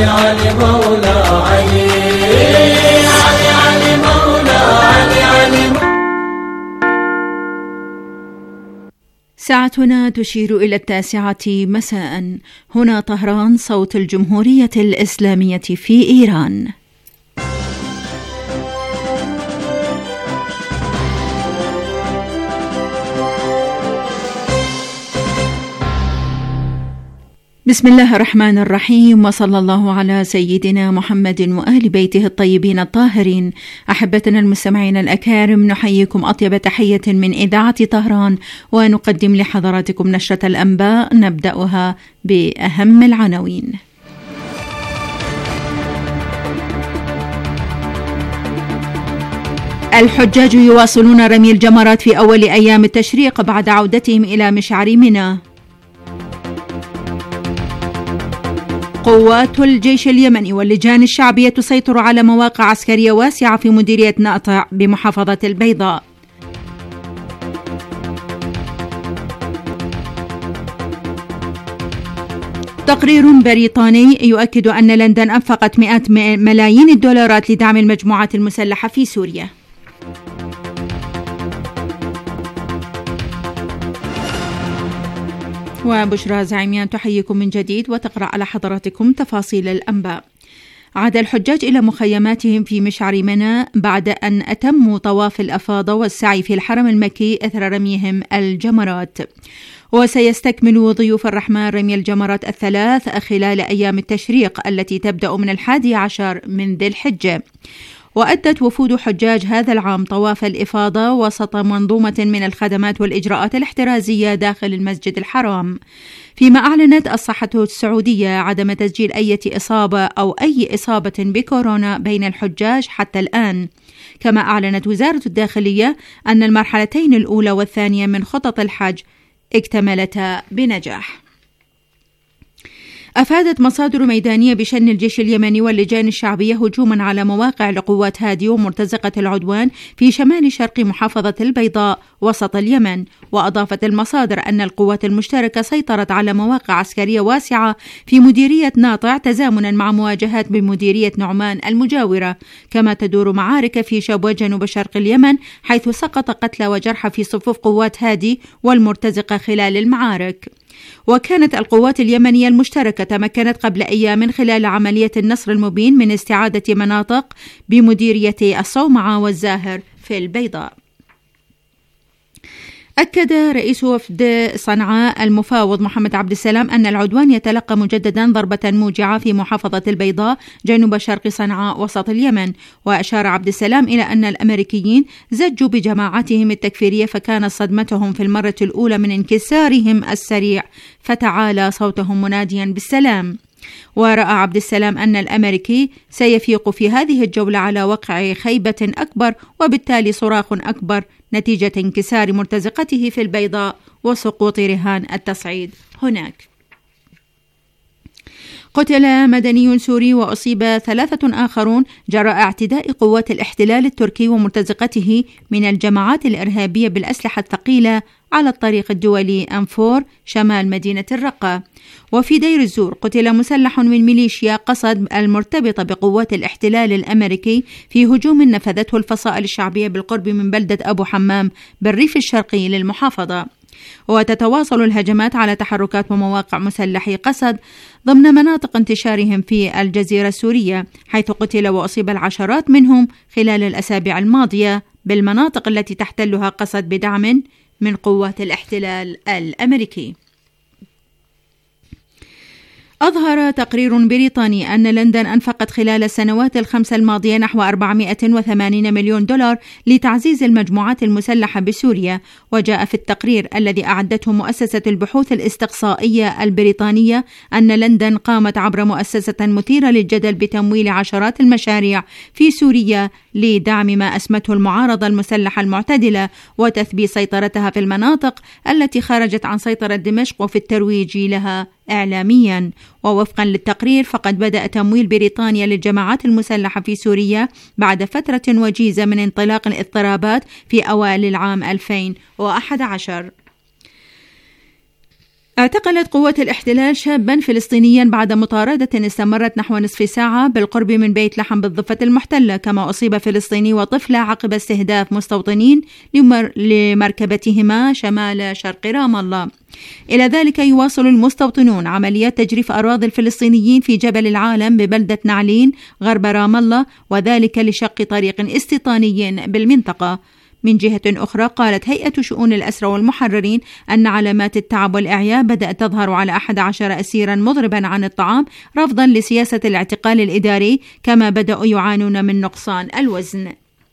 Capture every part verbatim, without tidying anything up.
علي علي مولا علي علي علي مولا علي علي. ساعتنا تشير إلى التاسعة مساء. هنا طهران، صوت الجمهورية الإسلامية في إيران. بسم الله الرحمن الرحيم، وصلى الله على سيدنا محمد وآل بيته الطيبين الطاهرين. أحبتنا المستمعين الأكارم، نحييكم أطيب تحية من إذاعة طهران، ونقدم لحضراتكم نشرة الأنباء نبدأها بأهم العناوين. الحجاج يواصلون رمي الجمرات في أول أيام التشريق بعد عودتهم إلى مشعر منى. قوات الجيش اليمني واللجان الشعبية تسيطر على مواقع عسكرية واسعة في مديرية ناطع بمحافظة البيضاء. تقرير بريطاني يؤكد أن لندن أنفقت مئات ملايين الدولارات لدعم المجموعات المسلحة في سوريا. وبشرى زعيميان تحييكم من جديد وتقرأ على حضراتكم تفاصيل الأنباء. عاد الحجاج إلى مخيماتهم في مشعر منى بعد أن أتموا طواف الأفاضة والسعي في الحرم المكي إثر رميهم الجمرات. وسيستكمل ضيوف الرحمن رمي الجمرات الثلاث خلال أيام التشريق التي تبدأ من الحادي عشر من ذي الحجة. وأدت وفود حجاج هذا العام طواف الإفاضة وسط منظومة من الخدمات والإجراءات الاحترازية داخل المسجد الحرام، فيما أعلنت الصحة السعودية عدم تسجيل أي إصابة أو أي إصابة بكورونا بين الحجاج حتى الآن. كما أعلنت وزارة الداخلية أن المرحلتين الأولى والثانية من خطط الحج اكتملتا بنجاح. أفادت مصادر ميدانية بشن الجيش اليمني واللجان الشعبية هجوما على مواقع لقوات هادي ومرتزقة العدوان في شمال شرق محافظة البيضاء وسط اليمن. وأضافت المصادر أن القوات المشتركة سيطرت على مواقع عسكرية واسعة في مديرية ناطع تزامنا مع مواجهات بمديرية نعمان المجاورة. كما تدور معارك في شبوة جنوب شرق اليمن، حيث سقط قتلى وجرحى في صفوف قوات هادي والمرتزقة خلال المعارك. وكانت القوات اليمنية المشتركة تمكنت قبل أيام خلال عملية النصر المبين من استعادة مناطق بمديريتي الصومعة والزاهر في البيضاء. أكد رئيس وفد صنعاء المفاوض محمد عبد السلام أن العدوان يتلقى مجددا ضربة موجعة في محافظة البيضاء جنوب شرق صنعاء وسط اليمن. وأشار عبد السلام إلى أن الأمريكيين زجوا بجماعاتهم التكفيرية، فكانت صدمتهم في المرة الأولى من انكسارهم السريع فتعالى صوتهم مناديا بالسلام. ورأى عبد السلام أن الأمريكي سيفيق في هذه الجولة على وقع خيبة أكبر وبالتالي صراخ أكبر نتيجة انكسار مرتزقته في البيضاء وسقوط رهان التصعيد هناك. قتل مدني سوري وأصيب ثلاثة آخرون جراء اعتداء قوات الاحتلال التركي ومرتزقته من الجماعات الإرهابية بالأسلحة الثقيلة على الطريق الدولي أنفور شمال مدينة الرقة. وفي دير الزور قتل مسلح من ميليشيا قصد المرتبطة بقوات الاحتلال الأمريكي في هجوم نفذته الفصائل الشعبية بالقرب من بلدة أبو حمام بالريف الشرقي للمحافظة. وتتواصل الهجمات على تحركات ومواقع مسلحي قسد ضمن مناطق انتشارهم في الجزيرة السورية، حيث قتل وأصيب العشرات منهم خلال الأسابيع الماضية بالمناطق التي تحتلها قسد بدعم من قوات الاحتلال الأمريكي. أظهر تقرير بريطاني أن لندن أنفقت خلال السنوات الخمس الماضية نحو أربعمائة وثمانين مليون دولار لتعزيز المجموعات المسلحة بسوريا. وجاء في التقرير الذي أعدته مؤسسة البحوث الاستقصائية البريطانية أن لندن قامت عبر مؤسسة مثيرة للجدل بتمويل عشرات المشاريع في سوريا لدعم ما أسمته المعارضة المسلحة المعتدلة وتثبيت سيطرتها في المناطق التي خرجت عن سيطرة دمشق وفي الترويج لها إعلاميا. ووفقا للتقرير فقد بدأ تمويل بريطانيا للجماعات المسلحة في سوريا بعد فترة وجيزة من انطلاق الاضطرابات في أوائل العام ألفين وأحد عشر. اعتقلت قوات الاحتلال شابا فلسطينيا بعد مطاردة استمرت نحو نصف ساعة بالقرب من بيت لحم بالضفة المحتلة، كما أصيب فلسطيني وطفلة عقب استهداف مستوطنين لمر... لمركبتهما شمال شرق رام الله. إلى ذلك يواصل المستوطنون عمليات تجريف أراضي الفلسطينيين في جبل العالم ببلدة نعلين غرب رام الله، وذلك لشق طريق استيطاني بالمنطقة. من جهة أخرى قالت هيئة شؤون الأسرى والمحررين أن علامات التعب والإعياء بدأت تظهر على أحد عشر أسيرا مضربا عن الطعام رفضا لسياسة الاعتقال الإداري، كما بدأوا يعانون من نقصان الوزن.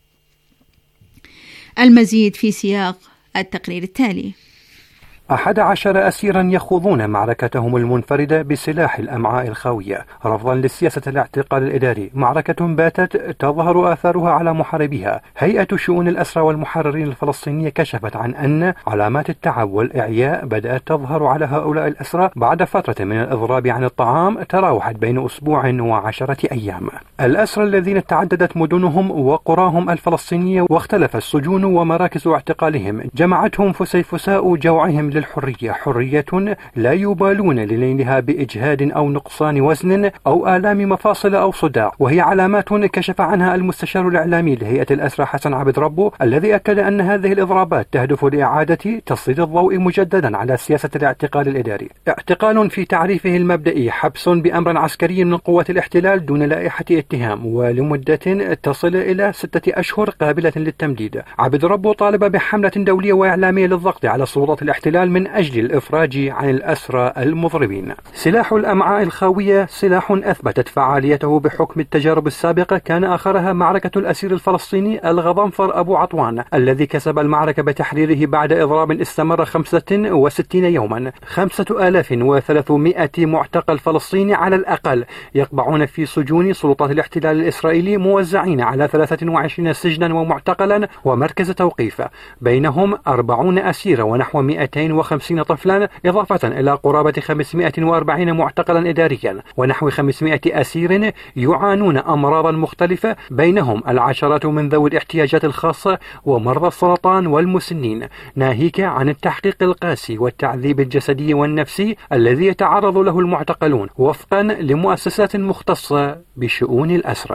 المزيد في سياق التقرير التالي. أحد عشر أسيرا يخوضون معركتهم المنفردة بسلاح الأمعاء الخاوية رفضا لسياسة الاعتقال الإداري، معركة باتت تظهر آثارها على محاربيها. هيئة شؤون الأسرى والمحررين الفلسطينية كشفت عن أن علامات التعب والإعياء بدأت تظهر على هؤلاء الأسرى بعد فترة من الإضراب عن الطعام تراوحت بين أسبوع وعشرة أيام. الأسرى الذين تعددت مدنهم وقراهم الفلسطينية واختلف السجون ومراكز اعتقالهم جمعتهم فسيفساء جوعهم للحرية، حرية لا يبالون لنيلها بإجهاد أو نقصان وزن أو آلام مفاصل أو صداع، وهي علامات كشف عنها المستشار الإعلامي لهيئة الأسرى حسن عبد ربه، الذي أكد أن هذه الإضرابات تهدف لإعادة تسليط الضوء مجددا على سياسة الاعتقال الإداري. اعتقال في تعريفه المبدئي حبس بأمر عسكري من قوة الاحتلال دون لائحة اتهام ولمدة تصل إلى ستة أشهر قابلة للتمديد. عبد ربه طالب بحملة دولية وإعلامية للضغط على سلطات الاحتلال من أجل الإفراج عن الأسرى المضربين. سلاح الأمعاء الخاوية سلاح أثبتت فعاليته بحكم التجارب السابقة، كان آخرها معركة الأسير الفلسطيني الغضنفر أبو عطوان الذي كسب المعركة بتحريره بعد إضراب استمر خمسة وستين يوما. خمسة آلاف وثلاثمائة معتقل فلسطيني على الأقل يقبعون في سجون سلطات الاحتلال الإسرائيلي، موزعين على ثلاثة وعشرين سجنا ومعتقلا ومركز توقيف، بينهم أربعين أسيرة ونحو مئتين وخمسين طفلا، إضافة إلى قرابة خمسمائة وأربعين معتقلا إداريا ونحو خمسمائة أسير يعانون أمراضا مختلفة، بينهم العشرات من ذوي الاحتياجات الخاصة ومرضى السرطان والمسنين، ناهيك عن التحقيق القاسي والتعذيب الجسدي والنفسي الذي يتعرض له المعتقلون وفقا لمؤسسات مختصة بشؤون الأسرى.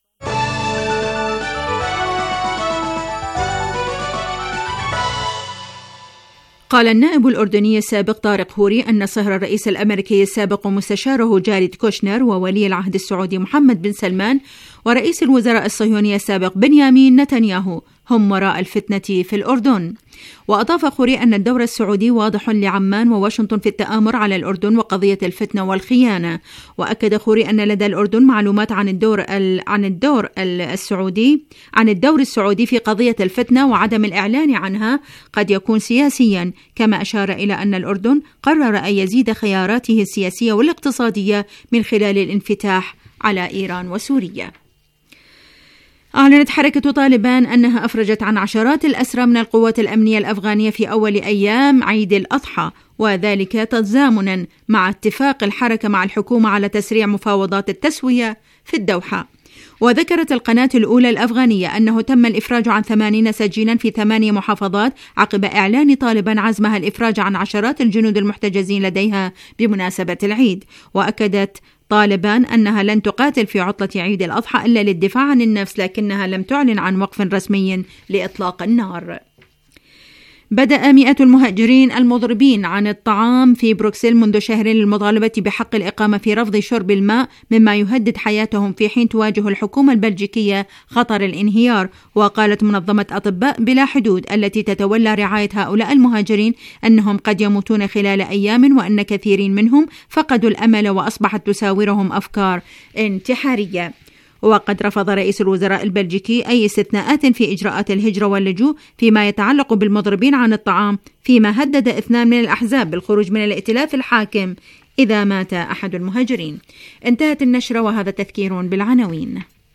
قال النائب الأردني السابق طارق هوري أن صهر الرئيس الأمريكي السابق ومستشاره جاريد كوشنر وولي العهد السعودي محمد بن سلمان ورئيس الوزراء الصهيوني السابق بنيامين نتنياهو هم وراء الفتنة في الأردن. وأضاف خوري أن الدور السعودي واضح لعمان وواشنطن في التآمر على الأردن وقضية الفتنة والخيانة. وأكد خوري أن لدى الأردن معلومات عن الدور عن الدور السعودي عن الدور السعودي في قضية الفتنة وعدم الإعلان عنها قد يكون سياسيا، كما أشار إلى أن الأردن قرر أن يزيد خياراته السياسية والاقتصادية من خلال الانفتاح على إيران وسوريا. أعلنت حركة طالبان أنها أفرجت عن عشرات الأسرى من القوات الأمنية الأفغانية في أول أيام عيد الأضحى، وذلك تزامنا مع اتفاق الحركة مع الحكومة على تسريع مفاوضات التسوية في الدوحة. وذكرت القناة الأولى الأفغانية أنه تم الإفراج عن ثمانين سجينا في ثمانية محافظات عقب إعلان طالبان عزمها الإفراج عن عشرات الجنود المحتجزين لديها بمناسبة العيد. وأكدت طالبان أنها لن تقاتل في عطلة عيد الأضحى إلا للدفاع عن النفس، لكنها لم تعلن عن وقف رسمي لإطلاق النار. بدأ مئات المهاجرين المضربين عن الطعام في بروكسل منذ شهرين للمطالبة بحق الإقامة في رفض شرب الماء مما يهدد حياتهم، في حين تواجه الحكومة البلجيكية خطر الانهيار. وقالت منظمة أطباء بلا حدود التي تتولى رعاية هؤلاء المهاجرين أنهم قد يموتون خلال أيام، وأن كثيرين منهم فقدوا الأمل وأصبحت تساورهم أفكار انتحارية. وقد رفض رئيس الوزراء البلجيكي أي استثناءات في إجراءات الهجرة واللجوء فيما يتعلق بالمضربين عن الطعام، فيما هدد اثنان من الأحزاب بالخروج من الائتلاف الحاكم إذا مات أحد المهاجرين. انتهت النشرة وهذا تذكير بالعناوين.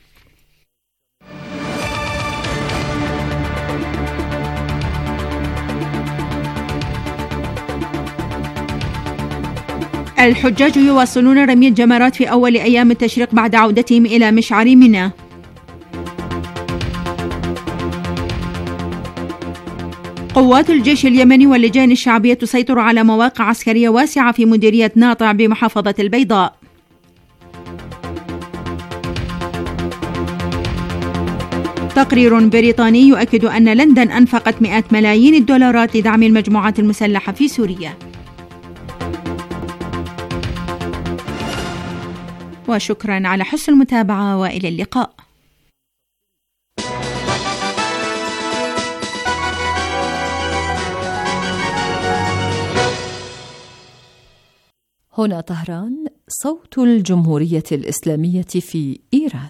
الحجاج يواصلون رمي الجمرات في أول أيام التشريق بعد عودتهم إلى مشعر منى. قوات الجيش اليمني واللجان الشعبية تسيطر على مواقع عسكرية واسعة في مديرية ناطع بمحافظة البيضاء. تقرير بريطاني يؤكد أن لندن أنفقت مئات ملايين الدولارات لدعم المجموعات المسلحة في سوريا. وشكرا على حسن المتابعة وإلى اللقاء. هنا طهران، صوت الجمهورية الإسلامية في إيران.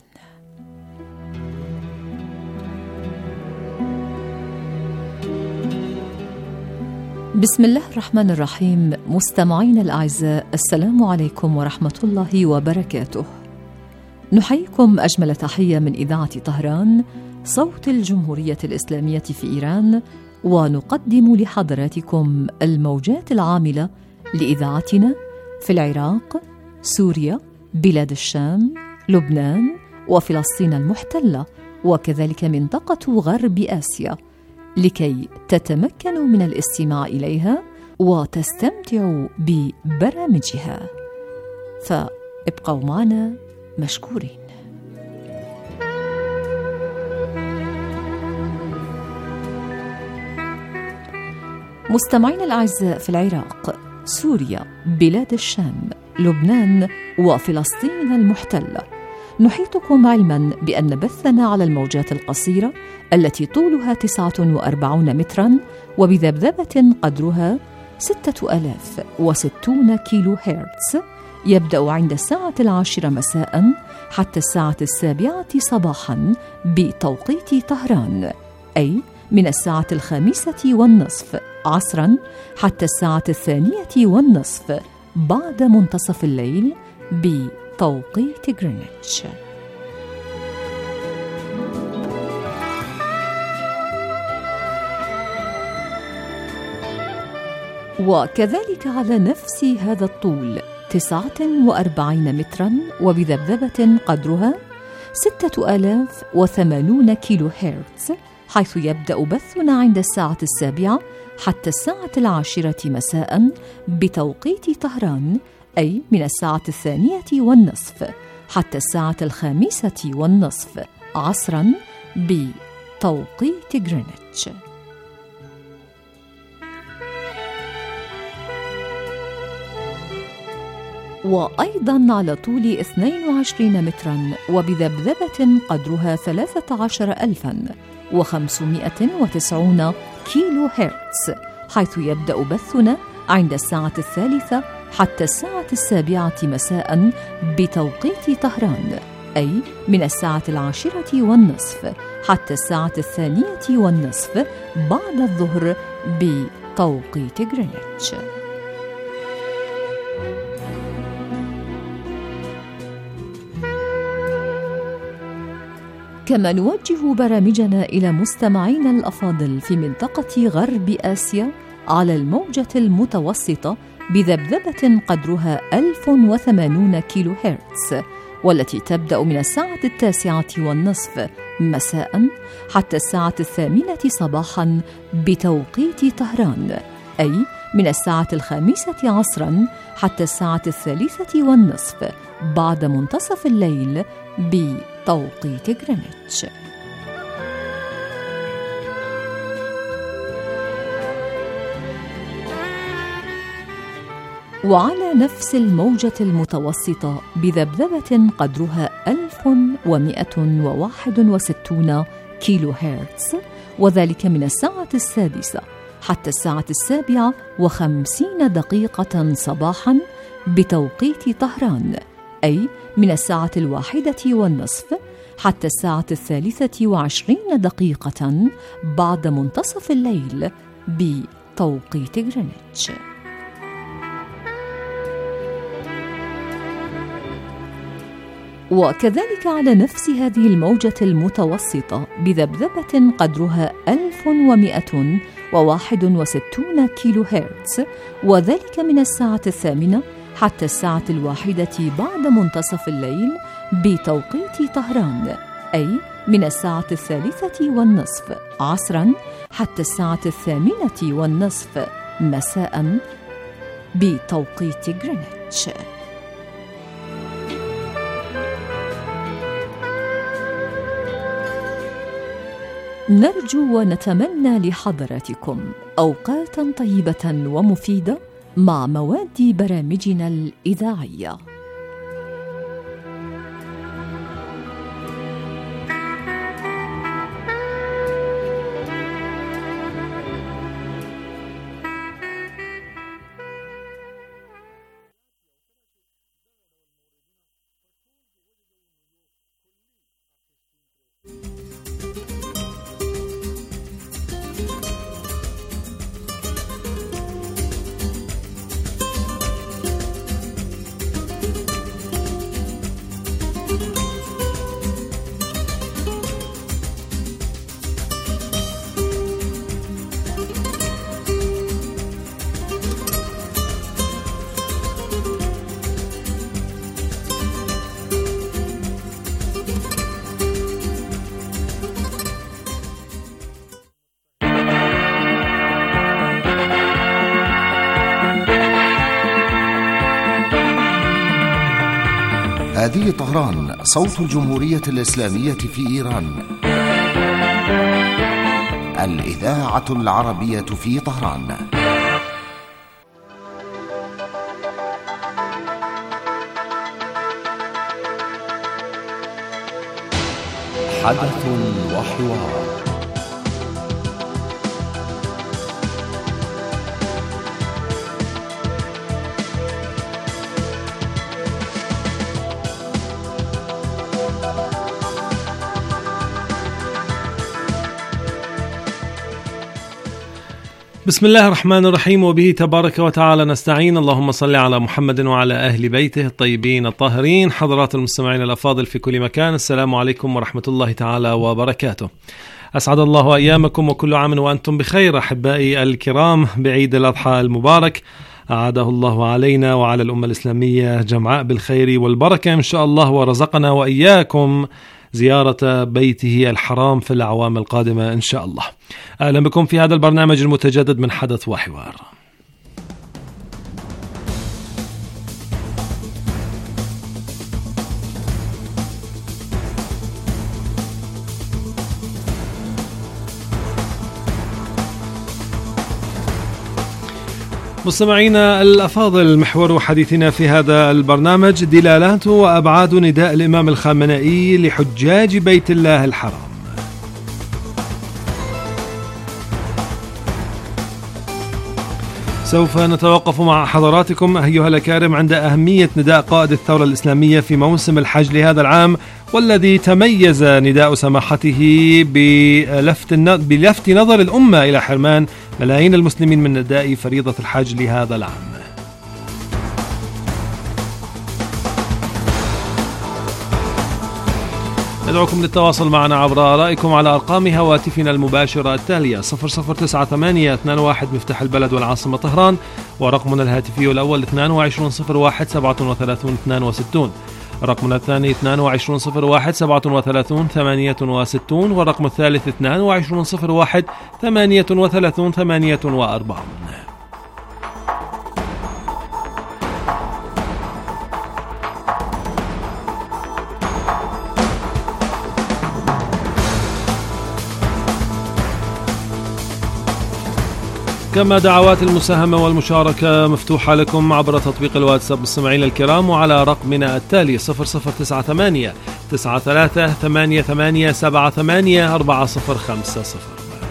بسم الله الرحمن الرحيم. مستمعين الأعزاء، السلام عليكم ورحمة الله وبركاته. نحييكم أجمل تحية من إذاعة طهران، صوت الجمهورية الإسلامية في إيران، ونقدم لحضراتكم الموجات العاملة لإذاعتنا في العراق، سوريا، بلاد الشام، لبنان، وفلسطين المحتلة، وكذلك منطقة غرب آسيا، لكي تتمكنوا من الاستماع إليها وتستمتعوا ببرامجها. فابقوا معنا مشكورين. مستمعين الأعزاء، في العراق، سوريا، بلاد الشام، لبنان، وفلسطين المحتلة، نحيطكم علما بأن بثنا على الموجات القصيرة التي طولها تسعة وأربعين مترا وبذبذبة قدرها ستة آلاف وستون كيلو هرتز يبدأ عند الساعة العاشرة مساء حتى الساعة السابعة صباحا بتوقيت طهران، أي من الساعة الخامسة والنصف عصرا حتى الساعة الثانية والنصف بعد منتصف الليل بتوقيت غرينتش. وكذلك على نفس هذا الطول تسعة وأربعين مترا وبذبذبة قدرها ستة آلاف وثمانون كيلو هرتز، حيث يبدأ بثنا عند الساعة السابعة حتى الساعة العاشرة مساء بتوقيت طهران، أي من الساعة الثانية والنصف حتى الساعة الخامسة والنصف عصرا بتوقيت غرينتش. وأيضا على طول اثنين وعشرين مترا وبذبذبة قدرها ثلاثة عشر ألفا وخمسمائة وتسعين كيلو هرتز، حيث يبدأ بثنا عند الساعة الثالثة حتى الساعة السابعة مساء بتوقيت طهران، أي من الساعة العاشرة والنصف حتى الساعة الثانية والنصف بعد الظهر بتوقيت غرينتش. كما نوجه برامجنا إلى مستمعينا الأفاضل في منطقة غرب آسيا على الموجة المتوسطة بذبذبة قدرها ألف وثمانون كيلو هرتز، والتي تبدأ من الساعة التاسعة والنصف مساء حتى الساعة الثامنة صباحا بتوقيت طهران، أي من الساعة الخامسة عصرا حتى الساعة الثالثة والنصف بعد منتصف الليل بتوقيت غرينتش. وعلى نفس الموجة المتوسطة بذبذبة قدرها ألف ومائة وواحد وستون كيلو هرتز، وذلك من الساعة السادسة حتى الساعة السابعة وخمسين دقيقة صباحا بتوقيت طهران، أي من الساعة الواحدة والنصف حتى الساعة الثالثة وعشرين دقيقة بعد منتصف الليل بتوقيت غرينتش. وكذلك على نفس هذه الموجة المتوسطة بذبذبة قدرها ألف ومائة وواحد وستون كيلو هرتز، وذلك من الساعة الثامنة حتى الساعة الواحدة بعد منتصف الليل بتوقيت طهران، أي من الساعة الثالثة والنصف عصرا حتى الساعة الثامنة والنصف مساء بتوقيت غرينتش. نرجو ونتمنى لحضراتكم أوقاتا طيبة ومفيدة مع مواد برامجنا الإذاعية. هذه طهران، صوت الجمهورية الإسلامية في إيران. الإذاعة العربية في طهران. حدث وحوار. بسم الله الرحمن الرحيم، وبه تبارك وتعالى نستعين. اللهم صل على محمد وعلى أهل بيته الطيبين الطاهرين. حضرات المستمعين الأفاضل في كل مكان، السلام عليكم ورحمة الله تعالى وبركاته. أسعد الله أيامكم وكل عام وأنتم بخير أحبائي الكرام، بعيد الأضحى المبارك أعاده الله علينا وعلى الأمة الإسلامية جمعاء بالخير والبركة إن شاء الله، ورزقنا وإياكم زيارة بيته الحرام في الأعوام القادمة إن شاء الله. أهلا بكم في هذا البرنامج المتجدد من حدث وحوار. مستمعينا الأفاضل، محور حديثنا في هذا البرنامج دلالات وأبعاد نداء الإمام الخامنئي لحجاج بيت الله الحرام. سوف نتوقف مع حضراتكم أيها الأكارم عند أهمية نداء قائد الثورة الإسلامية في موسم الحج لهذا العام، والذي تميز نداء سماحته بلفت بلفت نظر الأمة إلى حرمان ملايين المسلمين من أداء فريضة الحج لهذا العام. ندعوكم للتواصل معنا عبر آرائكم على أرقام هواتفنا المباشرة التالية: صفر صفر تسعة ثمانية اثنان واحد مفتاح البلد والعاصمة طهران، ورقمنا الهاتفي الأول اثنان وعشرين صفر واحد سبعة وثلاثين اثنان وستين، رقمنا الثاني اثنان وعشرين صفر واحد سبعة وثلاثين ثمانية وستين، والرقم الثالث اثنان وعشرين صفر واحد ثمانية وثلاثين ثمانية وأربعين. كما دعوات المساهمة والمشاركة مفتوحة لكم عبر تطبيق الواتساب مستمعين الكرام، وعلى رقمنا التالي صفر صفر تسعة ثمانية تسعة ثلاثة ثمانية ثمانية سبعة ثمانية أربعة صفر خمسة صفر.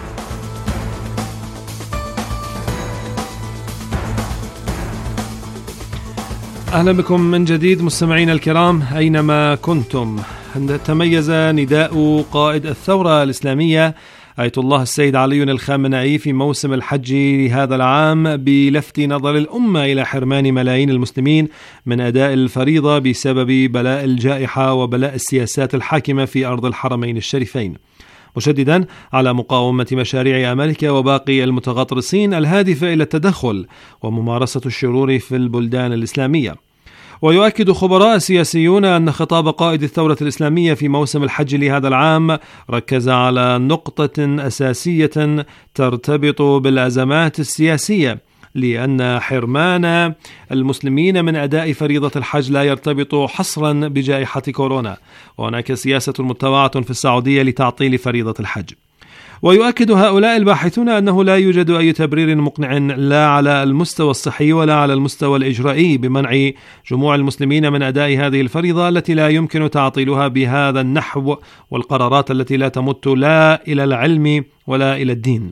أهلا بكم من جديد مستمعين الكرام أينما كنتم. تميز نداء قائد الثورة الإسلامية آية الله السيد علي الخامنئي في موسم الحج لهذا العام بلفت نظر الأمة إلى حرمان ملايين المسلمين من أداء الفريضة بسبب بلاء الجائحة وبلاء السياسات الحاكمة في أرض الحرمين الشريفين، مشددا على مقاومة مشاريع أمريكا وباقي المتغطرسين الهادفة إلى التدخل وممارسة الشرور في البلدان الإسلامية. ويؤكد خبراء سياسيون أن خطاب قائد الثورة الإسلامية في موسم الحج لهذا العام ركز على نقطة أساسية ترتبط بالأزمات السياسية، لأن حرمان المسلمين من أداء فريضة الحج لا يرتبط حصرا بجائحة كورونا، وهناك سياسة متبعة في السعودية لتعطيل فريضة الحج. ويؤكد هؤلاء الباحثون أنه لا يوجد أي تبرير مقنع لا على المستوى الصحي ولا على المستوى الإجرائي بمنع جموع المسلمين من أداء هذه الفريضة التي لا يمكن تعطيلها بهذا النحو، والقرارات التي لا تمت لا إلى العلم ولا إلى الدين.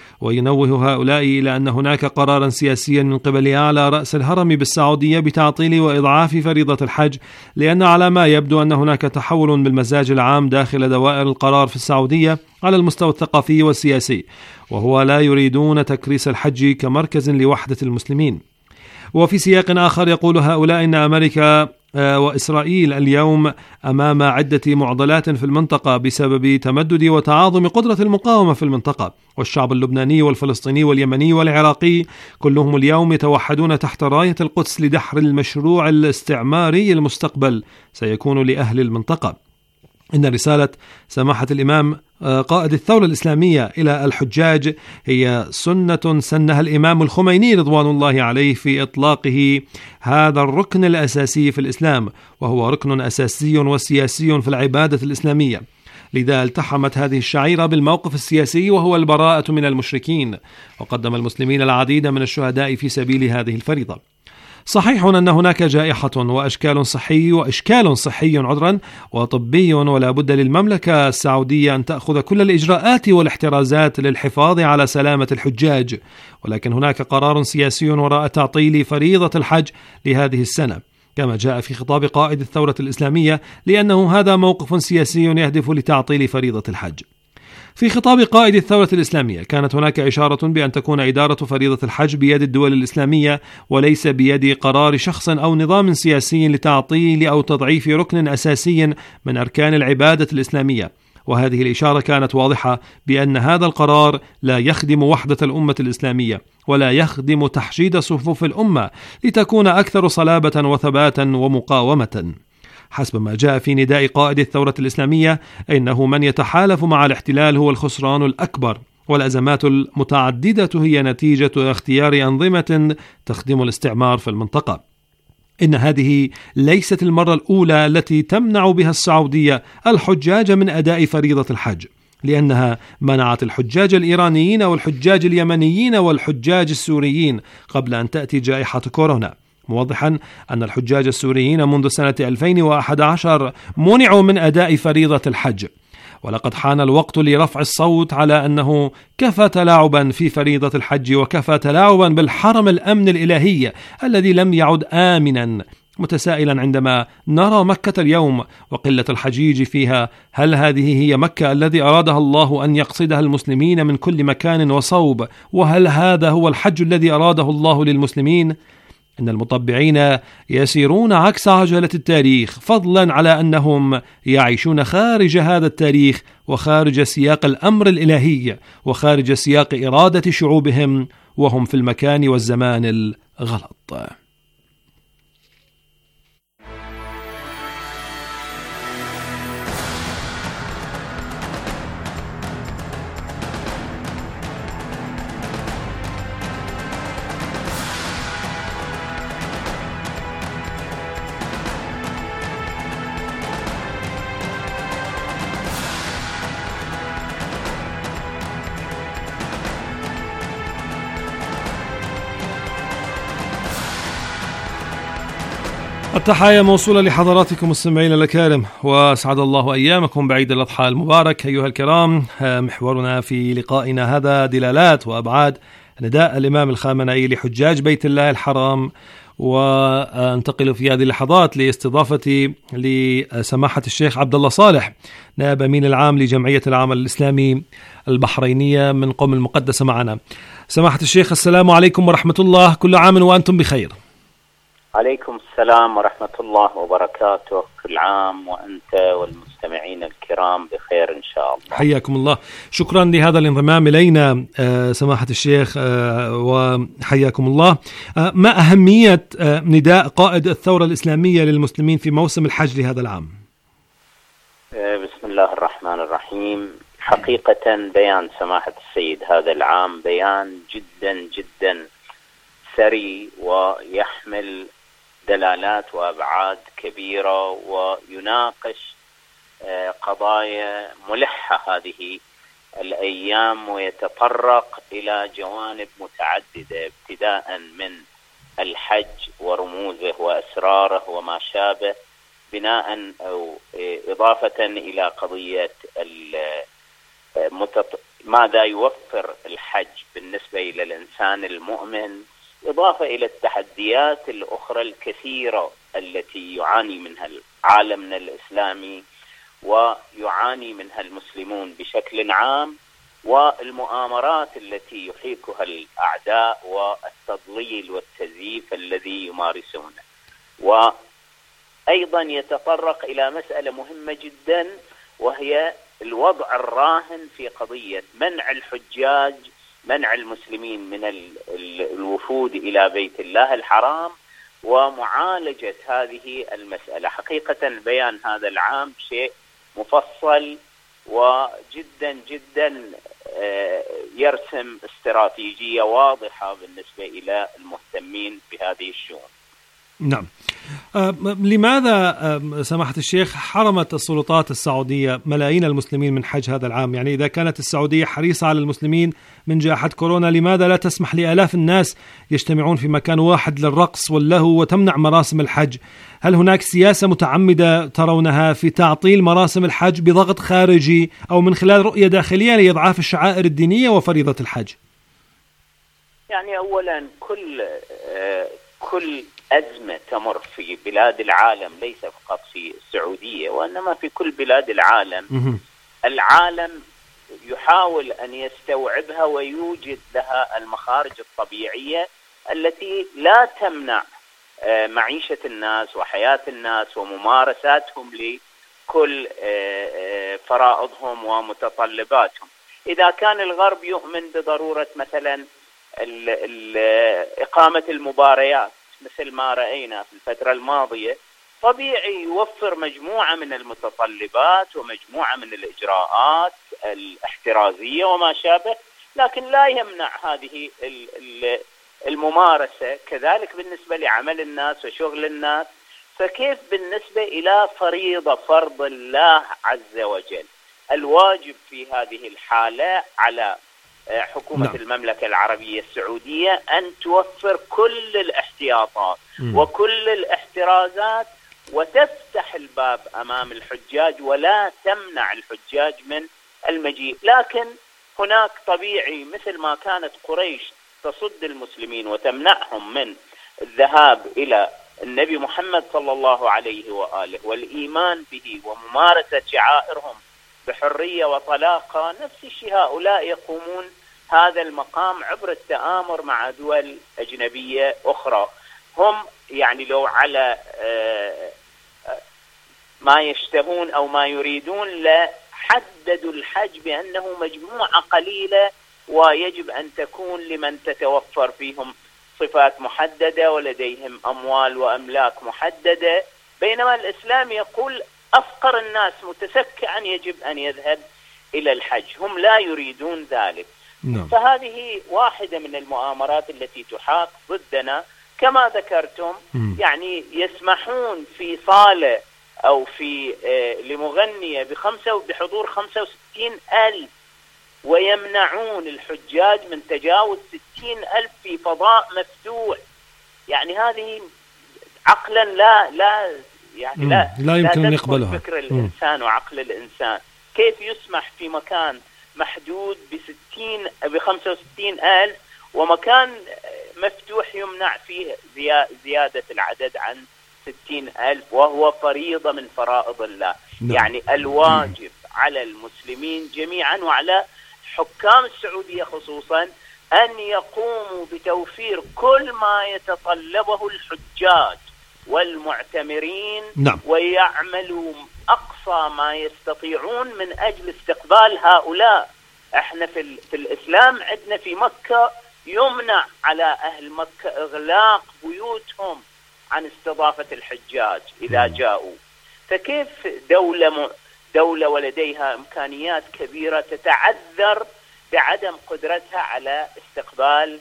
وينوه هؤلاء إلى أن هناك قرارا سياسيا من قبل أعلى رأس الهرم بالسعودية بتعطيل وإضعاف فريضة الحج، لأن على ما يبدو أن هناك تحول بالمزاج العام داخل دوائر القرار في السعودية على المستوى الثقافي والسياسي، وهو لا يريدون تكريس الحج كمركز لوحدة المسلمين. وفي سياق آخر يقول هؤلاء إن أمريكا وإسرائيل اليوم أمام عدة معضلات في المنطقة بسبب تمدد وتعاظم قدرة المقاومة في المنطقة، والشعب اللبناني والفلسطيني واليمني والعراقي كلهم اليوم يتوحدون تحت راية القدس لدحر المشروع الاستعماري المستقبل سيكون لأهل المنطقة. إن رسالة سماحة الإمام قائد الثورة الإسلامية إلى الحجاج هي سنة سنها الإمام الخميني رضوان الله عليه في إطلاقه هذا الركن الأساسي في الإسلام، وهو ركن أساسي وسياسي في العبادة الإسلامية. لذا التحمت هذه الشعيرة بالموقف السياسي وهو البراءة من المشركين، وقدم المسلمين العديد من الشهداء في سبيل هذه الفريضة. صحيح أن هناك جائحة وأشكال صحي وإشكال صحي عذرا وطبي، ولا بد للمملكة السعودية أن تأخذ كل الإجراءات والاحترازات للحفاظ على سلامة الحجاج، ولكن هناك قرار سياسي وراء تعطيل فريضة الحج لهذه السنة كما جاء في خطاب قائد الثورة الإسلامية، لأنه هذا موقف سياسي يهدف لتعطيل فريضة الحج. في خطاب قائد الثورة الإسلامية كانت هناك إشارة بأن تكون إدارة فريضة الحج بيد الدول الإسلامية وليس بيد قرار شخص أو نظام سياسي لتعطيل أو تضعيف ركن أساسي من أركان العبادة الإسلامية، وهذه الإشارة كانت واضحة بأن هذا القرار لا يخدم وحدة الأمة الإسلامية ولا يخدم تحشيد صفوف الأمة لتكون أكثر صلابة وثباتا ومقاومة. حسب ما جاء في نداء قائد الثورة الإسلامية إنه من يتحالف مع الاحتلال هو الخسران الأكبر، والأزمات المتعددة هي نتيجة اختيار أنظمة تخدم الاستعمار في المنطقة. إن هذه ليست المرة الأولى التي تمنع بها السعودية الحجاج من أداء فريضة الحج، لأنها منعت الحجاج الإيرانيين والحجاج اليمنيين والحجاج السوريين قبل أن تأتي جائحة كورونا، موضحا أن الحجاج السوريين منذ سنة ألفين وأحد عشر منعوا من أداء فريضة الحج. ولقد حان الوقت لرفع الصوت على أنه كفى تلاعبا في فريضة الحج وكفى تلاعبا بالحرم الأمن الإلهي الذي لم يعد آمنا، متسائلا عندما نرى مكة اليوم وقلة الحجيج فيها، هل هذه هي مكة الذي أرادها الله أن يقصدها المسلمين من كل مكان وصوب؟ وهل هذا هو الحج الذي أراده الله للمسلمين؟ إن المطبعين يسيرون عكس عجلة التاريخ، فضلا على أنهم يعيشون خارج هذا التاريخ وخارج سياق الأمر الإلهي وخارج سياق إرادة شعوبهم، وهم في المكان والزمان الغلط. التحايا موصولة لحضراتكم مستمعين الأكارم، وأسعد الله أيامكم بعيد الأضحى المبارك أيها الكرام. محورنا في لقائنا هذا دلالات وأبعاد نداء الإمام الخامنئي لحجاج بيت الله الحرام، وانتقل في هذه اللحظات لاستضافتي لسماحة الشيخ عبد الله صالح نائب أمين العام لجمعية العمل الإسلامي البحرينية من قم المقدسة معنا. سماحة الشيخ السلام عليكم ورحمة الله، كل عام وأنتم بخير. عليكم السلام ورحمة الله وبركاته، كل عام وأنت والمستمعين الكرام الكرام بخير إن شاء الله. حياكم الله، شكرا لهذا الانضمام إلينا سماحة الشيخ وحياكم الله. ما أهمية نداء قائد الثورة الإسلامية للمسلمين في موسم الحج لهذا العام؟ بسم الله الرحمن الرحيم. حقيقة بيان سماحة السيد هذا العام بيان جدا جدا ثري ويحمل دلالات وأبعاد كبيرة ويناقش قضايا ملحة هذه الأيام ويتطرق إلى جوانب متعددة ابتداء من الحج ورموزه وأسراره وما شابه، بناء أو إضافة إلى قضية المتط... ماذا يوفر الحج بالنسبة إلى الإنسان المؤمن، إضافة إلى التحديات الأخرى الكثيرة التي يعاني منها عالمنا الإسلامي ويعاني منها المسلمون بشكل عام، والمؤامرات التي يحيكها الأعداء والتضليل والتزييف الذي يمارسونه. وأيضا يتطرق إلى مسألة مهمة جدا وهي الوضع الراهن في قضية منع الحجاج، منع المسلمين من الوفود إلى بيت الله الحرام ومعالجة هذه المسألة. حقيقة بيان هذا العام شيء مفصل وجدا جدا يرسم استراتيجية واضحة بالنسبة إلى المهتمين بهذه الشؤون. نعم. أه لماذا أه سماحة الشيخ حرمت السلطات السعودية ملايين المسلمين من حج هذا العام؟ يعني إذا كانت السعودية حريصة على المسلمين من جائحة كورونا، لماذا لا تسمح لآلاف الناس يجتمعون في مكان واحد للرقص واللهو وتمنع مراسم الحج؟ هل هناك سياسة متعمدة ترونها في تعطيل مراسم الحج بضغط خارجي أو من خلال رؤية داخلية لإضعاف الشعائر الدينية وفريضة الحج؟ يعني أولا كل آه كل أزمة تمر في بلاد العالم ليس فقط في السعودية وإنما في كل بلاد العالم، العالم يحاول أن يستوعبها ويوجد لها المخارج الطبيعية التي لا تمنع معيشة الناس وحياة الناس وممارساتهم لكل فرائضهم ومتطلباتهم. إذا كان الغرب يؤمن بضرورة مثلا ال ال إقامة المباريات مثل ما رأينا في الفترة الماضية، طبيعي يوفر مجموعة من المتطلبات ومجموعة من الإجراءات الاحترازية وما شابه، لكن لا يمنع هذه الممارسة. كذلك بالنسبة لعمل الناس وشغل الناس، فكيف بالنسبة إلى فريضة فرض الله عز وجل؟ الواجب في هذه الحالة على حكومة نعم. المملكة العربية السعودية أن توفر كل الاحتياطات م. وكل الاحترازات وتفتح الباب أمام الحجاج ولا تمنع الحجاج من المجيء. لكن هناك طبيعي مثل ما كانت قريش تصد المسلمين وتمنعهم من الذهاب إلى النبي محمد صلى الله عليه وآله والإيمان به وممارسة شعائرهم بحرية وطلاقة، نفس الشيء هؤلاء يقومون هذا المقام عبر التآمر مع دول أجنبية أخرى. هم يعني لو على ما يشتهون أو ما يريدون لحددوا الحج بأنه مجموعة قليلة ويجب أن تكون لمن تتوفر فيهم صفات محددة ولديهم أموال وأملاك محددة، بينما الإسلام يقول أفقر الناس متسكعا يجب أن يذهب إلى الحج. هم لا يريدون ذلك. no. فهذه واحدة من المؤامرات التي تحاك ضدنا. كما ذكرتم mm. يعني يسمحون في صالة أو في آه لمغنية بخمسة بحضور خمسة وستين ألف ويمنعون الحجاج من تجاوز ستين ألف في فضاء مفتوح. يعني هذه عقلا لا لا يعني لا لا يمكن أن يقبلها فكر الإنسان وعقل الإنسان. كيف يسمح في مكان محدود بستين بخمسة وستين ألف ومكان مفتوح يمنع فيه زيادة العدد عن ستين ألف وهو فريضة من فرائض الله. نعم. يعني الواجب على المسلمين جميعا وعلى حكام السعودية خصوصا أن يقوموا بتوفير كل ما يتطلبه الحجاج والمعتمرين. نعم. ويعملوا أقصى ما يستطيعون من أجل استقبال هؤلاء. احنا في, في الإسلام عندنا في مكة يمنع على أهل مكة إغلاق بيوتهم عن استضافة الحجاج إذا جاءوا. فكيف دولة دولة ولديها إمكانيات كبيرة تتعذر بعدم قدرتها على استقبال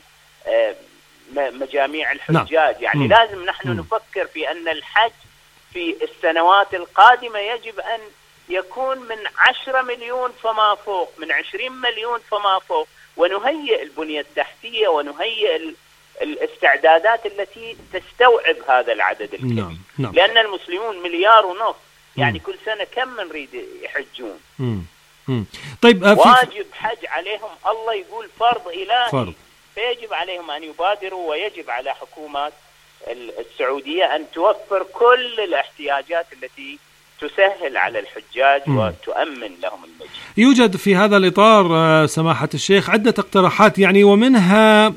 مجاميع الحجاج؟ يعني لازم نحن نفكر في أن الحج في السنوات القادمة يجب أن يكون من عشرة مليون فما فوق، من عشرين مليون فما فوق، ونهيئ البنية التحتية ونهيئ الاستعدادات التي تستوعب هذا العدد الكبير. نعم. نعم. لأن المسلمون مليار ونصف، يعني كل سنة كم من نريد يحجون؟ مم. مم. طيب واجب حج عليهم، الله يقول فرض إلهي، فرض. فيجب عليهم أن يبادروا، ويجب على حكومات السعودية أن توفر كل الاحتياجات التي تسهل على الحجاج م. وتؤمن لهم المجيء. يوجد في هذا الإطار سماحة الشيخ عدة اقتراحات، يعني ومنها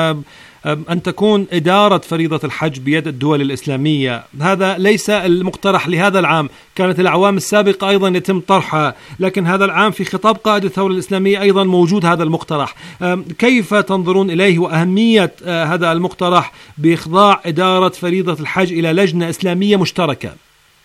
أن تكون إدارة فريضة الحج بيد الدول الإسلامية. هذا ليس المقترح لهذا العام، كانت الأعوام السابقة أيضا يتم طرحها، لكن هذا العام في خطاب قائد الثورة الإسلامية أيضا موجود هذا المقترح. كيف تنظرون إليه وأهمية هذا المقترح بإخضاع إدارة فريضة الحج إلى لجنة إسلامية مشتركة؟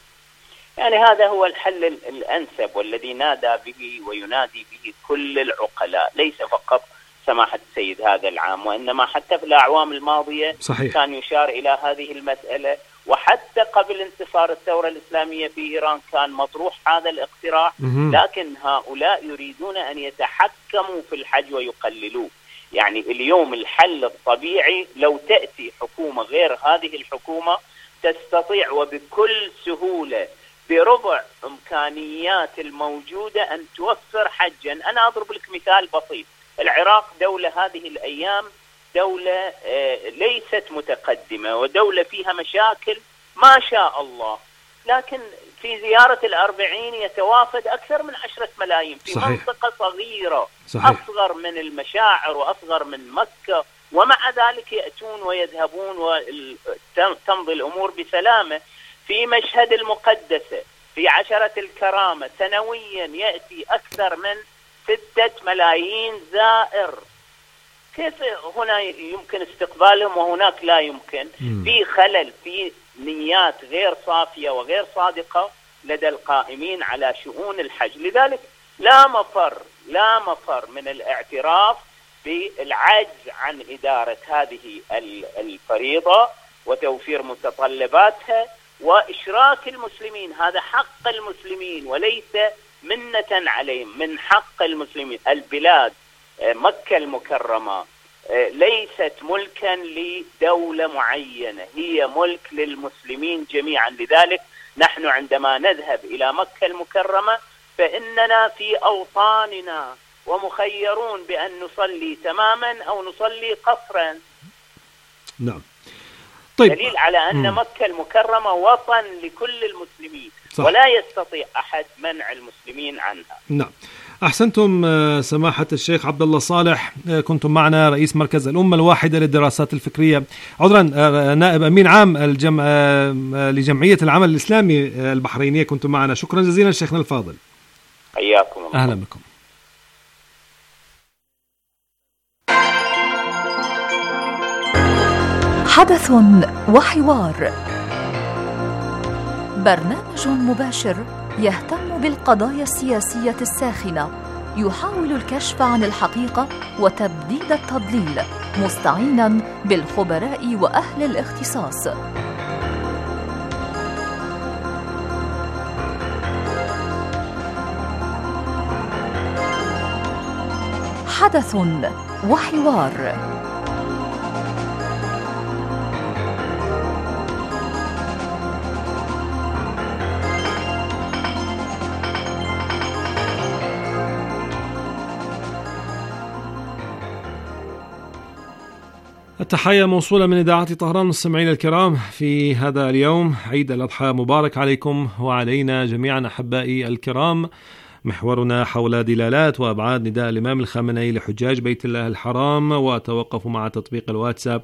يعني هذا هو الحل الأنسب والذي نادى به وينادي به كل العقلاء، ليس فقط سماحة السيد هذا العام، وإنما حتى في الأعوام الماضية صحيح. كان يشار إلى هذه المسألة، وحتى قبل انتصار الثورة الإسلامية في إيران كان مطروح هذا الاقتراح، لكن هؤلاء يريدون أن يتحكموا في الحج ويقللوه. يعني اليوم الحل الطبيعي لو تأتي حكومة غير هذه الحكومة تستطيع وبكل سهولة بربع إمكانيات الموجودة أن توفر حجا. أنا أضرب لك مثال بسيط. العراق دولة هذه الأيام دولة ليست متقدمة، ودولة فيها مشاكل ما شاء الله، لكن في زيارة الأربعين يتوافد أكثر من عشرة ملايين في صحيح. منطقة صغيرة صحيح. أصغر من المشاعر وأصغر من مكة، ومع ذلك يأتون ويذهبون وتمضي الأمور بسلامة. في مشهد المقدسة في عشرة الكرامة سنويا يأتي أكثر من ستة ملايين زائر. كيف هنا يمكن استقبالهم وهناك لا يمكن؟ م. في خلل، في نيات غير صافية وغير صادقة لدى القائمين على شؤون الحج. لذلك لا مفر لا مفر من الاعتراف بالعجز عن إدارة هذه الفريضة وتوفير متطلباتها وإشراك المسلمين. هذا حق المسلمين وليس منة عليهم، من حق المسلمين. البلاد مكة المكرمة ليست ملكا لدولة معينة، هي ملك للمسلمين جميعا. لذلك نحن عندما نذهب إلى مكة المكرمة فإننا في أوطاننا ومخيرون بأن نصلي تماما أو نصلي قصرا. نعم. طيب. دليل على أن م. مكة المكرمة وطن لكل المسلمين صح. ولا يستطيع أحد منع المسلمين عنها. نعم. أحسنتم سماحة الشيخ عبد الله صالح، كنتم معنا رئيس مركز الأمة الواحدة للدراسات الفكرية، عذرا نائب أمين عام الجم... لجمعية العمل الإسلامي البحرينية، كنتم معنا. شكرا جزيلا شيخنا الفاضل. حياكم الله. أهلا بكم. حدث وحوار، برنامج مباشر يهتم بالقضايا السياسية الساخنة، يحاول الكشف عن الحقيقة وتبديد التضليل، مستعينا بالخبراء وأهل الاختصاص. حدث وحوار. التحية موصولة من إذاعة طهران. مستمعينا الكرام، في هذا اليوم عيد الأضحى مبارك عليكم وعلينا جميعا أحبائي الكرام. محورنا حول دلالات وأبعاد نداء الإمام الخامنئي لحجاج بيت الله الحرام، وتوقفوا مع تطبيق الواتساب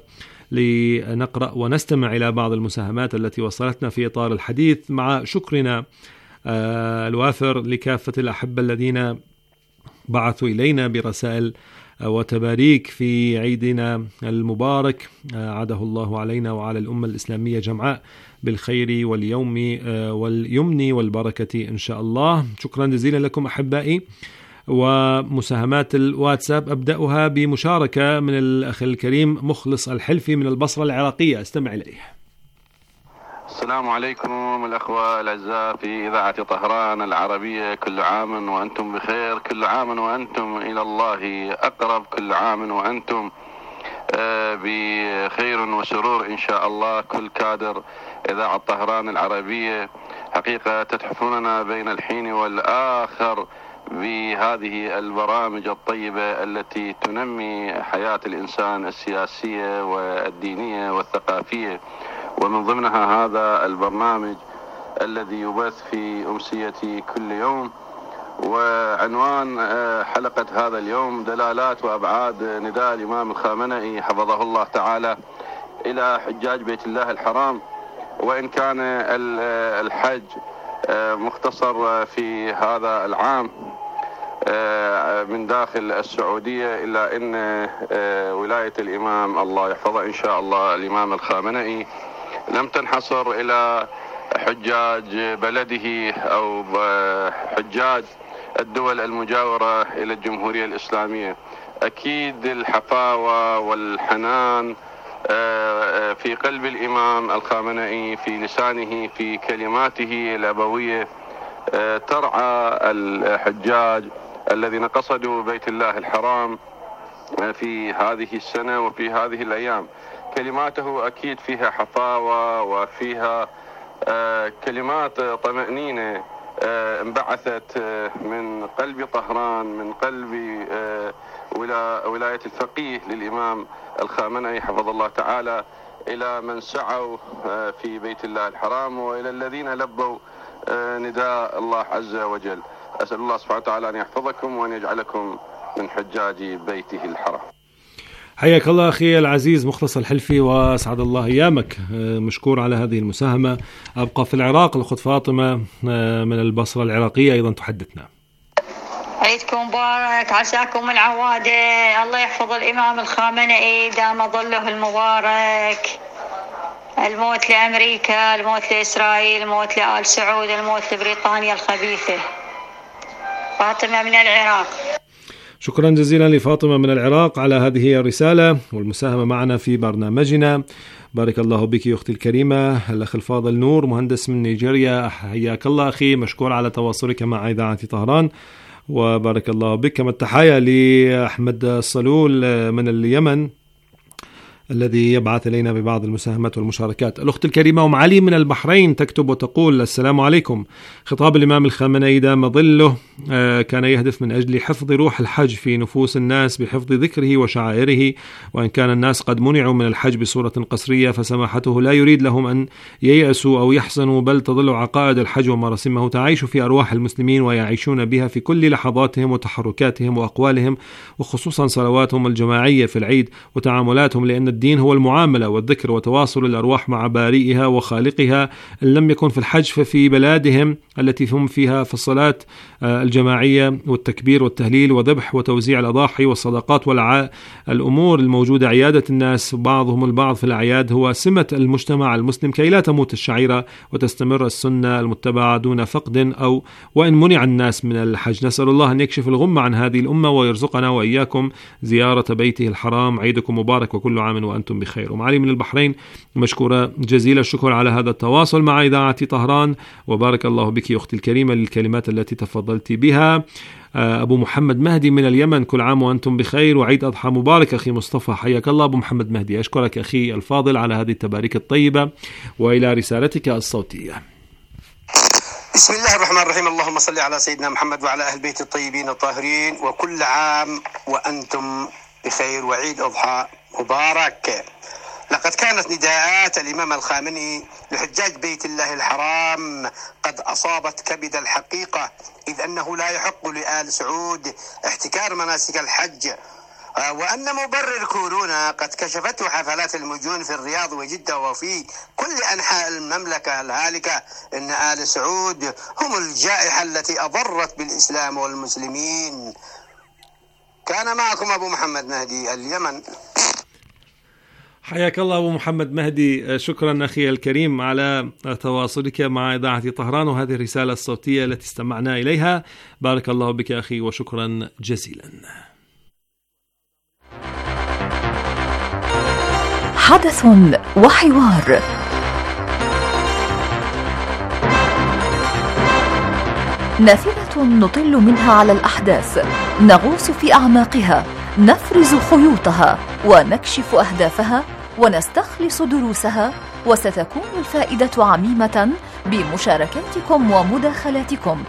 لنقرأ ونستمع إلى بعض المساهمات التي وصلتنا في إطار الحديث، مع شكرنا الواثر لكافة الأحبة الذين بعثوا إلينا برسائل وتباريك في عيدنا المبارك، عاده الله علينا وعلى الأمة الإسلامية جمعاء بالخير واليوم واليمن والبركة إن شاء الله. شكرا جزيلا لكم أحبائي. ومساهمات الواتساب أبدأها بمشاركة من الأخ الكريم مخلص الحلفي من البصرة العراقية، استمع إليه. السلام عليكم الأخوة الأعزاء في إذاعة طهران العربية، كل عام وأنتم بخير، كل عام وأنتم إلى الله أقرب، كل عام وأنتم بخير وسرور إن شاء الله. كل كادر إذاعة طهران العربية حقيقة تتحفوننا بين الحين والآخر بهذه البرامج الطيبة التي تنمي حياة الإنسان السياسية والدينية والثقافية، ومن ضمنها هذا البرنامج الذي يبث في أمسية كل يوم. وعنوان حلقة هذا اليوم دلالات وأبعاد نداء الإمام الخامنئي حفظه الله تعالى إلى حجاج بيت الله الحرام. وإن كان الحج مختصر في هذا العام من داخل السعودية، إلا أن ولاية الإمام الله يحفظه إن شاء الله الإمام الخامنئي لم تنحصر إلى حجاج بلده أو حجاج الدول المجاورة إلى الجمهورية الإسلامية. أكيد الحفاوة والحنان في قلب الإمام الخامنئي، في لسانه، في كلماته الأبوية، ترعى الحجاج الذين قصدوا بيت الله الحرام في هذه السنة وفي هذه الأيام. كلماته أكيد فيها حفاوة وفيها كلمات طمأنينة انبعثت من قلب طهران، من قلب ولاية الفقيه للإمام الخامنئي حفظ الله تعالى، إلى من سعوا في بيت الله الحرام وإلى الذين لبوا نداء الله عز وجل. أسأل الله سبحانه وتعالى أن يحفظكم وأن يجعلكم من حجاج بيته الحرام. حياك الله أخي العزيز مخلص الحلفي وأسعد الله أيامك، مشكور على هذه المساهمة. أبقى في العراق، الأخت فاطمة من البصرة العراقية أيضا تحدثنا. عيدكم مبارك، عساكم العوادة، الله يحفظ الإمام الخامنئي دام ظله المبارك. الموت لأمريكا، الموت لإسرائيل، الموت لآل سعود، الموت لبريطانيا الخبيثة. فاطمة من العراق. شكرا جزيلا لفاطمة من العراق على هذه الرسالة والمساهمة معنا في برنامجنا. بارك الله بك أختي الكريمة. الأخ الفاضل نور مهندس من نيجيريا، حياك الله أخي، مشكور على تواصلك مع إذاعة طهران وبارك الله بك. كما التحايا لأحمد الصلول من اليمن الذي يبعث إلينا ببعض المساهمات والمشاركات. الأخت الكريمة أم علي من البحرين تكتب وتقول: السلام عليكم. خطاب الإمام الخامنئي دام ظله كان يهدف من أجل حفظ روح الحج في نفوس الناس بحفظ ذكره وشعائره، وإن كان الناس قد منعوا من الحج بصورة قسرية فسماحته لا يريد لهم أن ييأسوا أو يحزنوا، بل تظل عقائد الحج ومراسمه تعيش في أرواح المسلمين ويعيشون بها في كل لحظاتهم وتحركاتهم وأقوالهم، وخصوصا صلواتهم الجماعية في العيد وتعاملاتهم، لأن الدين هو المعاملة والذكر وتواصل الأرواح مع بارئها وخالقها. إن لم يكن في الحج ففي بلادهم التي هم فيها في الصلاة الجماعية والتكبير والتهليل وذبح وتوزيع الأضاحي والصدقات والأمور الموجودة، عيادة الناس بعضهم البعض في الأعياد، هو سمة المجتمع المسلم كي لا تموت الشعيرة وتستمر السنة المتبعة دون فقد أو وإن منع الناس من الحج. نسأل الله أن يكشف الغمة عن هذه الأمة ويرزقنا وإياكم زيارة بيته الحرام. عيدكم مبارك وكل عام وأنتم بخير. ومعالي من البحرين مشكورة جزيل الشكر على هذا التواصل مع إذاعة طهران، وبارك الله بك أختي الكريمة للكلمات التي تفضلت بها. أبو محمد مهدي من اليمن: كل عام وأنتم بخير وعيد أضحى مبارك. أخي مصطفى حياك الله. أبو محمد مهدي أشكرك أخي الفاضل على هذه التباريك الطيبة وإلى رسالتك الصوتية. بسم الله الرحمن الرحيم. اللهم صل على سيدنا محمد وعلى أهل بيت الطيبين الطاهرين، وكل عام وأنتم بخير وعيد أضحى مبارك. لقد كانت نداءات الإمام الخامنئي لحجاج بيت الله الحرام قد أصابت كبد الحقيقة، إذ أنه لا يحق لآل سعود احتكار مناسك الحج وأن مبرر كورونا قد كشفته حفلات المجون في الرياض وجدة وفي كل أنحاء المملكة الهالكة إن آل سعود هم الجائحة التي أضرت بالإسلام والمسلمين. كان معكم أبو محمد مهدي، اليمن. حياك الله أبو محمد مهدي، شكرا أخي الكريم على تواصلك مع إذاعة طهران وهذه الرسالة الصوتية التي استمعنا إليها. بارك الله بك أخي وشكرا جزيلا. حدث وحوار. نافذة نطل منها على الأحداث، نغوص في أعماقها، نفرز خيوطها ونكشف أهدافها ونستخلص دروسها، وستكون الفائدة عميمة بمشاركاتكم ومداخلاتكم.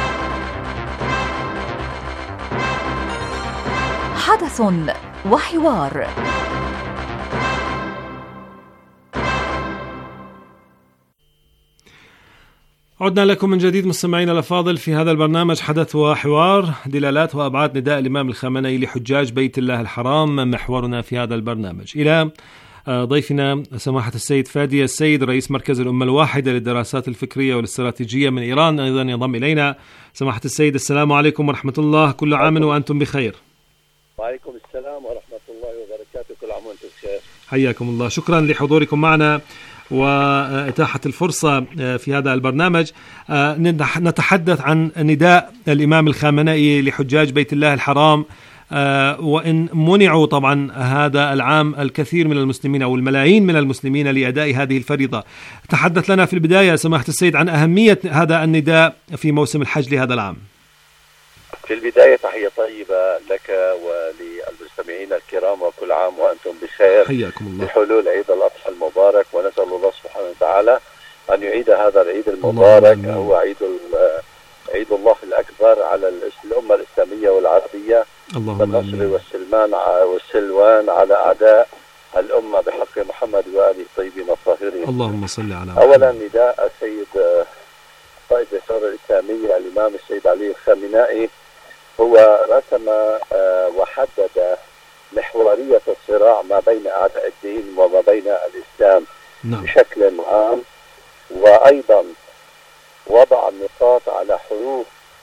حدث وحوار. عدنا لكم من جديد مستمعينا الأفاضل في هذا البرنامج حدث وحوار، دلالات وأبعاد نداء الإمام الخامنئي لحجاج بيت الله الحرام، محورنا في هذا البرنامج. إلى ضيفنا سماحة السيد فادي السيد رئيس مركز الأمة الواحدة للدراسات الفكرية والاستراتيجية من إيران أيضا ينضم إلينا. سماحة السيد السلام عليكم ورحمة الله، كل عام وأنتم بخير. وعليكم السلام ورحمة الله وبركاته، كل عام وأنتم بخير. حياكم الله، شكرا لحضوركم معنا وإتاحة الفرصة في هذا البرنامج. نتحدث عن نداء الإمام الخامنئي لحجاج بيت الله الحرام، وإن منعوا طبعا هذا العام الكثير من المسلمين أو الملايين من المسلمين لأداء هذه الفريضة. تحدث لنا في البداية سماحة السيد عن أهمية هذا النداء في موسم الحج لهذا العام. في البداية تحية طيبة لك وللمستمعين الكرام وكل عام وأنتم بخير. حياكم الله. بحلول عيد الأضحى المبارك، ونسأل الله سبحانه وتعالى أن يعيد هذا العيد المبارك، هو عيد عيد الله الأكبر على الأمة الإسلامية والعربية، بالنصر والسلمان والسلوان على أعداء الأمة بحق محمد وآله الطيبين الطاهرين. اللهم صل على محمد. أولا نداء السيد قائد الثورة الإسلامية الإمام السيد علي الخامنئي هو رسم وحدد محورية الصراع ما بين أعداء الدين وما بين الإسلام نعم. بشكل عام، وأيضا وضع النقاط على حروف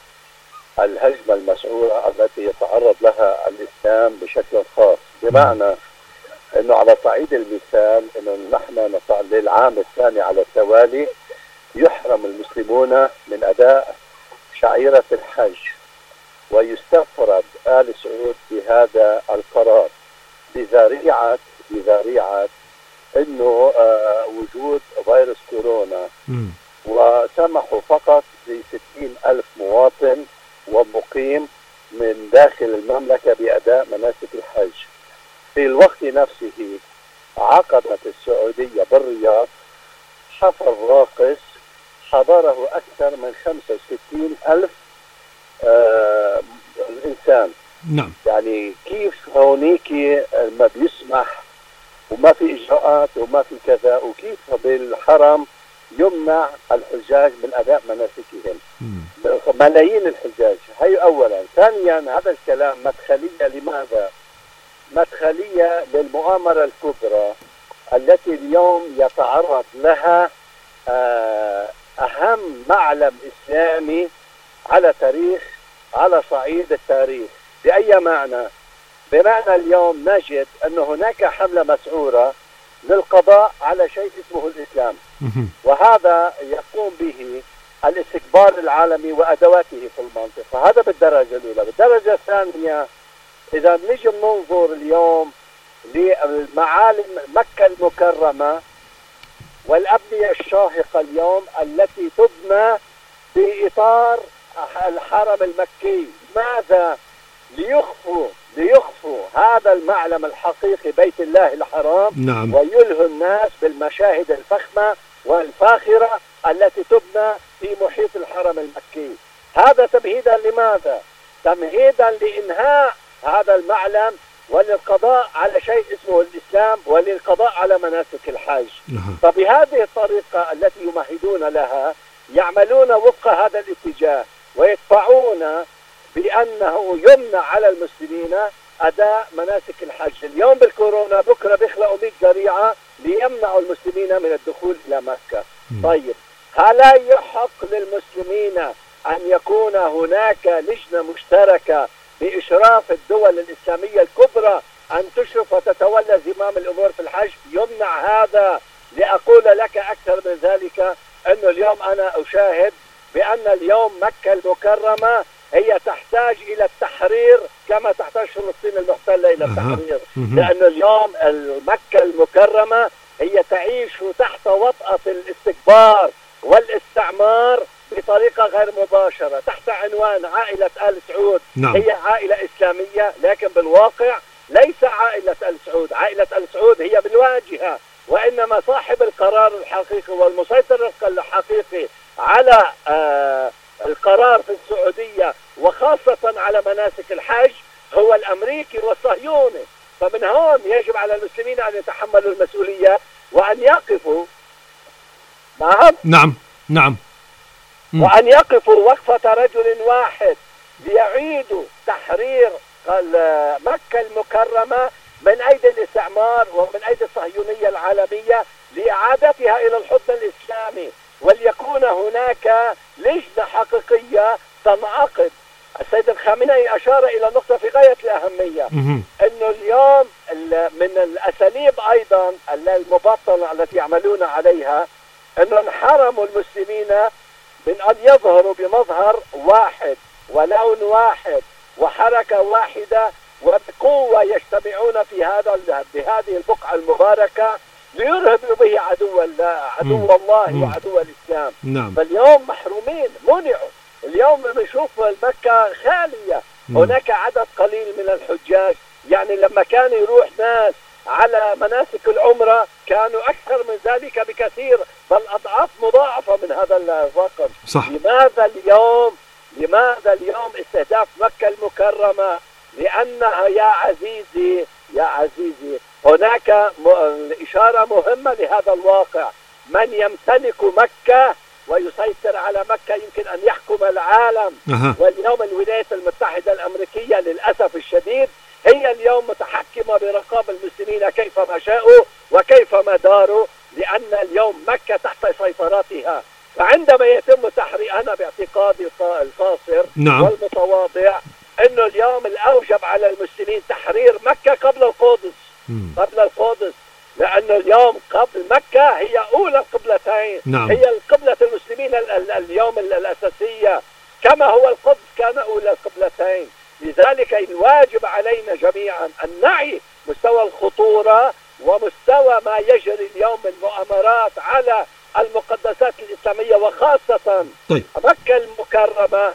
الهجمة المسعورة التي يتعرض لها الإسلام بشكل خاص، بمعنى أنه على صعيد المثال أنه نحن للعام الثاني على التوالي يحرم المسلمون من أداء شعيرة الحج، ويستفرد آل سعود بهذا القرار بذريعة بذريعة أنه آه وجود فيروس كورونا، وسمحوا فقط لستين ألف مواطن ومقيم من داخل المملكة بأداء مناسك الحج. في الوقت نفسه عقدت السعودية بالرياض حفل راقص حضره أكثر من خمسة وستين ألف آه إنسان. نعم. يعني كيف هونيك ما بيسمح وما في إجراءات وما في كذا، وكيف بالحرم يمنع الحجاج من أداء مناسكهم؟ ملايين الحجاج. هي أولا. ثانيا هذا الكلام مدخلية. لماذا؟ مدخلية للمؤامرة الكبرى التي اليوم يتعرض لها أهم معلم إسلامي على تاريخ على صعيد التاريخ. بأي معنى؟ بمعنى اليوم نجد أن هناك حملة مسعورة للقضاء على شيء اسمه الإسلام، وهذا يقوم به الاستكبار العالمي وأدواته في المنطقة. هذا بالدرجة الأولى. بالدرجة الثانية إذا نجي ننظر اليوم لمعالم مكة المكرمة والأبنية الشاهقة اليوم التي تبنى في إطار الحرم المكي، ماذا؟ ليخفوا ليخفوا هذا المعلم الحقيقي بيت الله الحرام. نعم. ويلهوا الناس بالمشاهد الفخمة والفاخرة التي تبنى في محيط الحرم المكي. هذا تمهيدا لماذا؟ تمهيدا لإنهاء هذا المعلم وللقضاء على شيء اسمه الإسلام وللقضاء على مناسك الحج. فبهذه الطريقة التي يمهدون لها يعملون وفق هذا الاتجاه، ويدفعون بأنه يمنع على المسلمين أداء مناسك الحج. اليوم بالكورونا، بكرة بيخلقوا مئة ذريعة ليمنعوا المسلمين من الدخول إلى مكة. طيب، هل يحق للمسلمين أن يكون هناك لجنة مشتركة بإشراف الدول الإسلامية الكبرى أن تشرف وتتولى زمام الأمور في الحج؟ يمنع هذا. لأقول لك أكثر من ذلك، أنه اليوم أنا أشاهد بأن اليوم مكة المكرمة هي تحتاج إلى التحرير كما تحتاج فلسطين المحتلة إلى التحرير. لأن اليوم مكة المكرمة هي تعيش تحت وطأة الاستكبار والاستعمار بطريقة غير مباشرة، تحت عنوان عائلة آل سعود. نعم. هي عائلة إسلامية، لكن بالواقع ليس عائلة آل سعود. عائلة آل سعود هي بالواجهة، وإنما صاحب القرار الحقيقي والمسيطر الحقيقي على آه القرار في السعودية وخاصة على مناسك الحج هو الأمريكي والصهيوني. فمن هون يجب على المسلمين أن يتحملوا المسؤولية وأن يقفوا. نعم نعم نعم وأن يقفوا وقفة رجل واحد ليعيدوا تحرير مكة المكرمة من أيدي الاستعمار ومن أيدي الصهيونية العالمية، لإعادتها إلى الحضن الإسلامي، وليكون هناك لجنة حقيقية تنعقد. السيد الخامنئي أشار إلى نقطة في غاية الأهمية، أنه اليوم من الأساليب أيضا المبطنة التي يعملون عليها أنه انحرموا المسلمين من أن يظهروا بمظهر واحد ولون واحد وحركة واحدة وبقوة يجتمعون في هذا بهذه البقعة المباركة ليرهبوا به عدو الله عدو مم. الله مم. وعدو الإسلام. نعم. فاليوم محرومين، منعوا. اليوم بنشوف مكة خالية، مم. هناك عدد قليل من الحجاج. يعني لما كان يروح ناس على مناسك العمرة كانوا أكثر من ذلك بكثير، بل أضعاف مضاعفة من هذا الرقم. صح. لماذا اليوم لماذا اليوم استهداف مكة المكرمة؟ لأنها يا عزيزي يا عزيزي هناك إشارة مهمة لهذا الواقع. من يمتلك مكة ويسيطر على مكة يمكن أن يحكم العالم. أه. واليوم الولايات المتحدة الأمريكية للأسف الشديد هي اليوم متحكمة برقاب المسلمين كيفما شاءوا وكيفما داروا، لأن اليوم مكة تحت سيطرتها. فعندما يتم تحرير، أنا باعتقادي القاصر نعم. والمتواضع، أنه اليوم الأوجب على المسلمين تحرير مكة قبل القدس. مم. قبل القدس، لأنه اليوم قبل مكة هي أولى القبلتين. نعم. هي القبلة المسلمين ال ال اليوم الأساسية، كما هو القدس كان أولى القبلتين. لذلك الواجب علينا جميعا أن نعي مستوى الخطورة ومستوى ما يجري اليوم من مؤامرات على المقدسات الإسلامية، وخاصة طيب. مكة المكرمة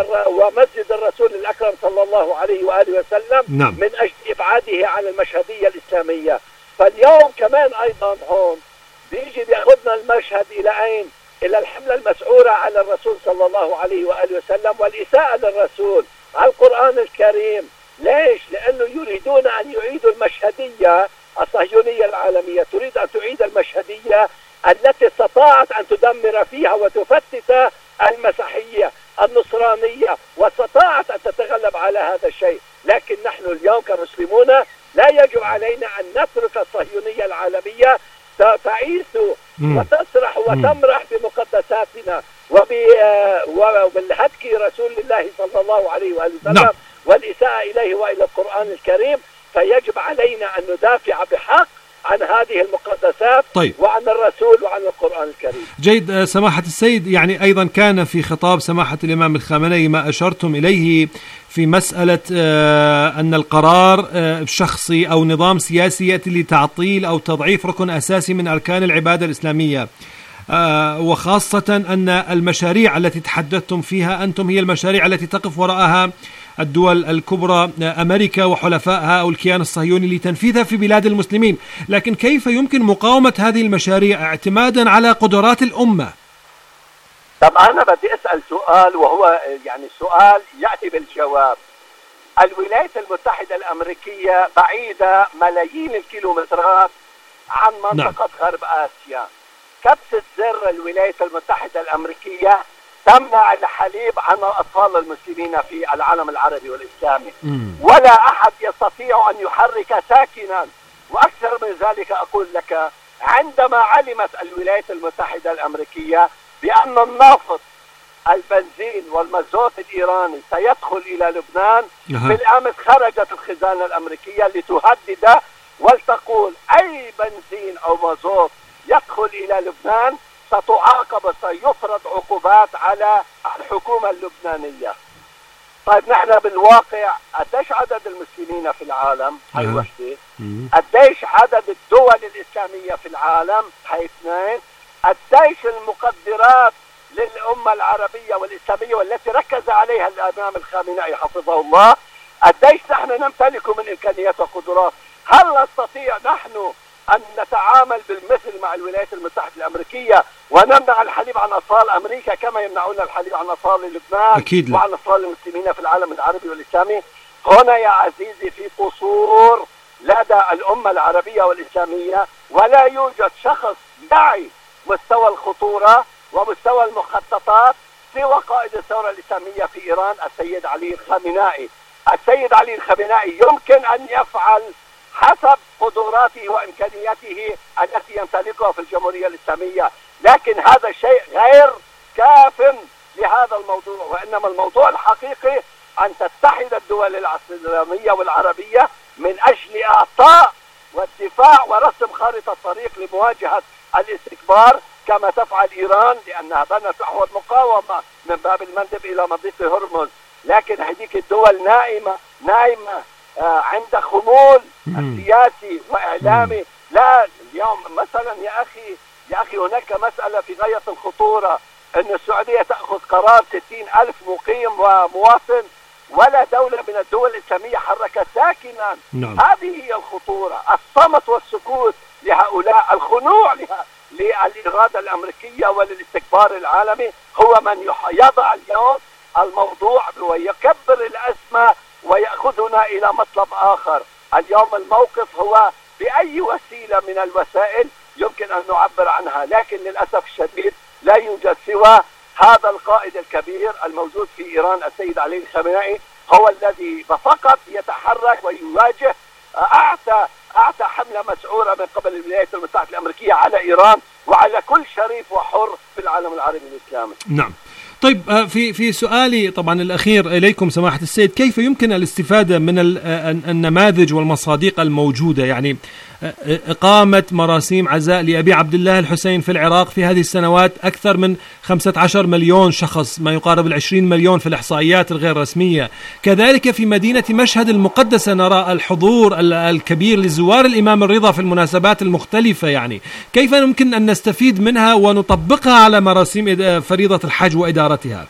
ومسجد الرسول الأكرم صلى الله عليه وآله وسلم. نعم. من أجل إبعاده عن المشهدية الإسلامية. فاليوم كمان أيضا هون بيجي بياخذنا المشهد إلى أين؟ إلى الحملة المسعورة على الرسول صلى الله عليه وآله وسلم والإساءة للرسول على القرآن الكريم. ليش؟ لأنه يريدون أن يعيدوا المشهدية الصهيونية العالمية، تريد أن تعيد المشهدية التي استطاعت أن تدمر فيها وتفتت المسيحية النصرانية، واستطاعت أن تتغلب على هذا الشيء. لكن نحن اليوم كمسلمون لا يجب علينا أن نترك الصهيونية العالمية تعيش وتسرح وتمرح بمقدساتنا وبالهتك رسول الله صلى الله عليه وآله وسلم. نعم. والإساءة إليه وإلى القرآن الكريم. فيجب علينا أن ندافع بحق عن هذه المقدسات. طيب. وعن الرسول وعن القرآن الكريم. جيد سماحة السيد، يعني أيضا كان في خطاب سماحة الإمام الخامنئي ما أشرتم إليه في مسألة أن القرار شخصي أو نظام سياسي يأتي لتعطيل أو تضعيف ركن أساسي من أركان العبادة الإسلامية، وخاصة أن المشاريع التي تحدثتم فيها أنتم هي المشاريع التي تقف وراءها الدول الكبرى أمريكا وحلفائها أو الكيان الصهيوني لتنفيذها في بلاد المسلمين. لكن كيف يمكن مقاومة هذه المشاريع اعتمادا على قدرات الأمة؟ طب أنا بدي أسأل سؤال، وهو يعني سؤال يأتي بالجواب. الولايات المتحدة الأمريكية بعيدة ملايين الكيلومترات عن منطقة نعم. غرب آسيا. كبسة زر الولايات المتحدة الأمريكية تمنع الحليب عن الأطفال المسلمين في العالم العربي والإسلامي. ولا أحد يستطيع أن يحرك ساكنا. وأكثر من ذلك أقول لك، عندما علمت الولايات المتحدة الأمريكية بأن النفط البنزين والمازوت الإيراني سيدخل إلى لبنان، بالأمس خرجت الخزانة الأمريكية لتهدد ولتقول أي بنزين أو مازوت يدخل إلى لبنان ستعاقب وسيفرض عقوبات على الحكومة اللبنانية. طيب نحن بالواقع قديش عدد المسلمين في العالم؟ هاي وحدة. قديش عدد الدول الإسلامية في العالم؟ هاي اثنين. قديش المقدرات للأمة العربية والإسلامية والتي ركز عليها الإمام الخامنئي حفظه الله؟ قديش نحن نمتلك من إمكانيات وقدرات؟ هل نستطيع نحن أن نتعامل بالمثل مع الولايات المتحدة الأمريكية ونمنع الحليب عن أطفال أمريكا كما يمنعون الحليب عن أطفال لبنان أكيد لا. وعن أطفال المسلمين في العالم العربي والإسلامي؟ هنا يا عزيزي في قصور لدى الأمة العربية والإسلامية، ولا يوجد شخص يعي مستوى الخطورة ومستوى المخططات سوى قائد الثورة الإسلامية في إيران السيد علي الخامنئي. السيد علي الخامنئي يمكن أن يفعل حسب قدراته وإمكانياته التي يمتلكها في الجمهورية الإسلامية، لكن هذا الشيء غير كاف لهذا الموضوع. وإنما الموضوع الحقيقي أن تتحد الدول الإسلامية والعربية من أجل إعطاء والدفاع ورسم خارطة طريق لمواجهة الاستكبار كما تفعل إيران، لأنها بنت نحو المقاومة من باب المندب إلى مضيق هرمز. لكن هذيك الدول نائمة نائمة آه عند خمول سياسي وإعلامي. لا اليوم مثلا يا أخي يا أخي هناك مسألة في غاية الخطورة، أن السعودية تأخذ قرار ستين ألف مقيم ومواطن ولا دولة من الدول الإسلامية حركت ساكنا. نعم. هذه هي الخطورة، الصمت والسكوت لهؤلاء، الخنوع لها للإرادة الأمريكية وللاستكبار العالمي هو من يضع اليوم الموضوع ويكبر الأزمة ويأخذنا إلى مطلب آخر. اليوم الموقف هو بأي وسيلة من الوسائل يمكن أن نعبر عنها، لكن للأسف الشديد لا يوجد سوى هذا القائد الكبير الموجود في إيران السيد علي الخامنئي هو الذي فقط يتحرك ويواجه. أعطى أعطى حملة مسعورة من قبل الولايات المتحدة الأمريكية على إيران وعلى كل شريف وحر في العالم العربي الإسلامي. نعم. طيب في في سؤالي طبعا الأخير إليكم سماحة السيد، كيف يمكن الاستفادة من النماذج والمصادق الموجودة، يعني إقامة مراسيم عزاء لأبي عبد الله الحسين في العراق في هذه السنوات أكثر من خمسة عشر مليون شخص، ما يقارب العشرين مليون في الإحصائيات الغير رسمية. كذلك في مدينة مشهد المقدسة نرى الحضور الكبير لزوار الإمام الرضا في المناسبات المختلفة. يعني كيف يمكن أن نستفيد منها ونطبقها على مراسيم فريضة الحج وإدارتها؟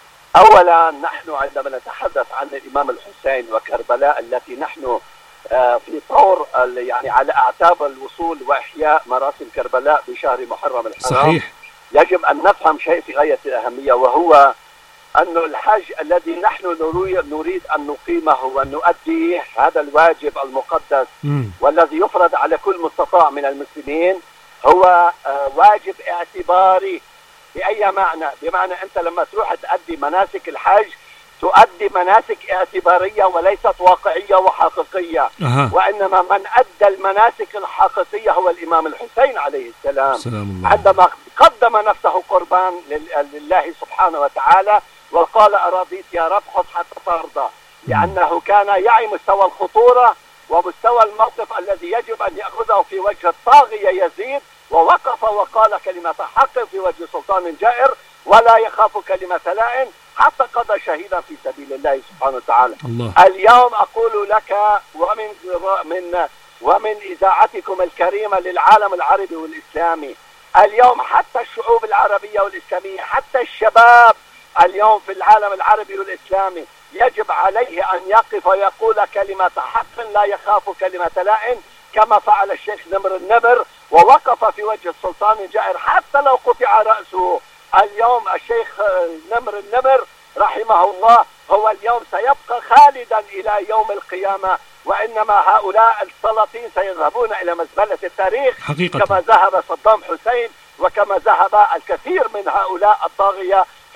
أولا نحن عندما نتحدث عن الإمام الحسين وكربلاء التي نحن في طور يعني على أعتاب الوصول وإحياء مراسم كربلاء بشهر محرم الحرام، صحيح. يجب أن نفهم شيء في غاية الأهمية، وهو أن الحج الذي نحن نريد أن نقيمه ونؤديه هذا الواجب المقدس م. والذي يفرض على كل مستطاع من المسلمين هو واجب اعتباري. بأي معنى؟ بمعنى أنت لما تروح تؤدي مناسك الحج تؤدي مناسك اعتبارية وليست واقعية وحقيقية. أه. وإنما من أدى المناسك الحقيقية هو الإمام الحسين عليه السلام، سلام الله. عندما قدم نفسه قربان لله سبحانه وتعالى وقال أرضيت يا رب خذ حتى ترضى، لأنه كان يعي مستوى الخطورة ومستوى الموقف الذي يجب أن يأخذه في وجه الطاغية يزيد، ووقف وقال كلمة حق في وجه سلطان جائر ولا يخاف كلمة لائم حتى قضى شهيدا في سبيل الله سبحانه وتعالى. الله. اليوم أقول لك ومن من ومن إذاعتكم الكريمة للعالم العربي والإسلامي، اليوم حتى الشعوب العربية والإسلامية حتى الشباب اليوم في العالم العربي والإسلامي يجب عليه أن يقف ويقول كلمة حق لا يخاف كلمة لائم كما فعل الشيخ نمر النمر ووقف في وجه السلطان الجائر حتى لو قطع رأسه. اليوم الشيخ نمر النمر رحمه الله هو اليوم سيبقى خالدا إلى يوم القيامة، وإنما هؤلاء السلاطين سيذهبون إلى مزبلة التاريخ حقيقة. كما ذهب صدام حسين وكما ذهب الكثير من هؤلاء الطاغية في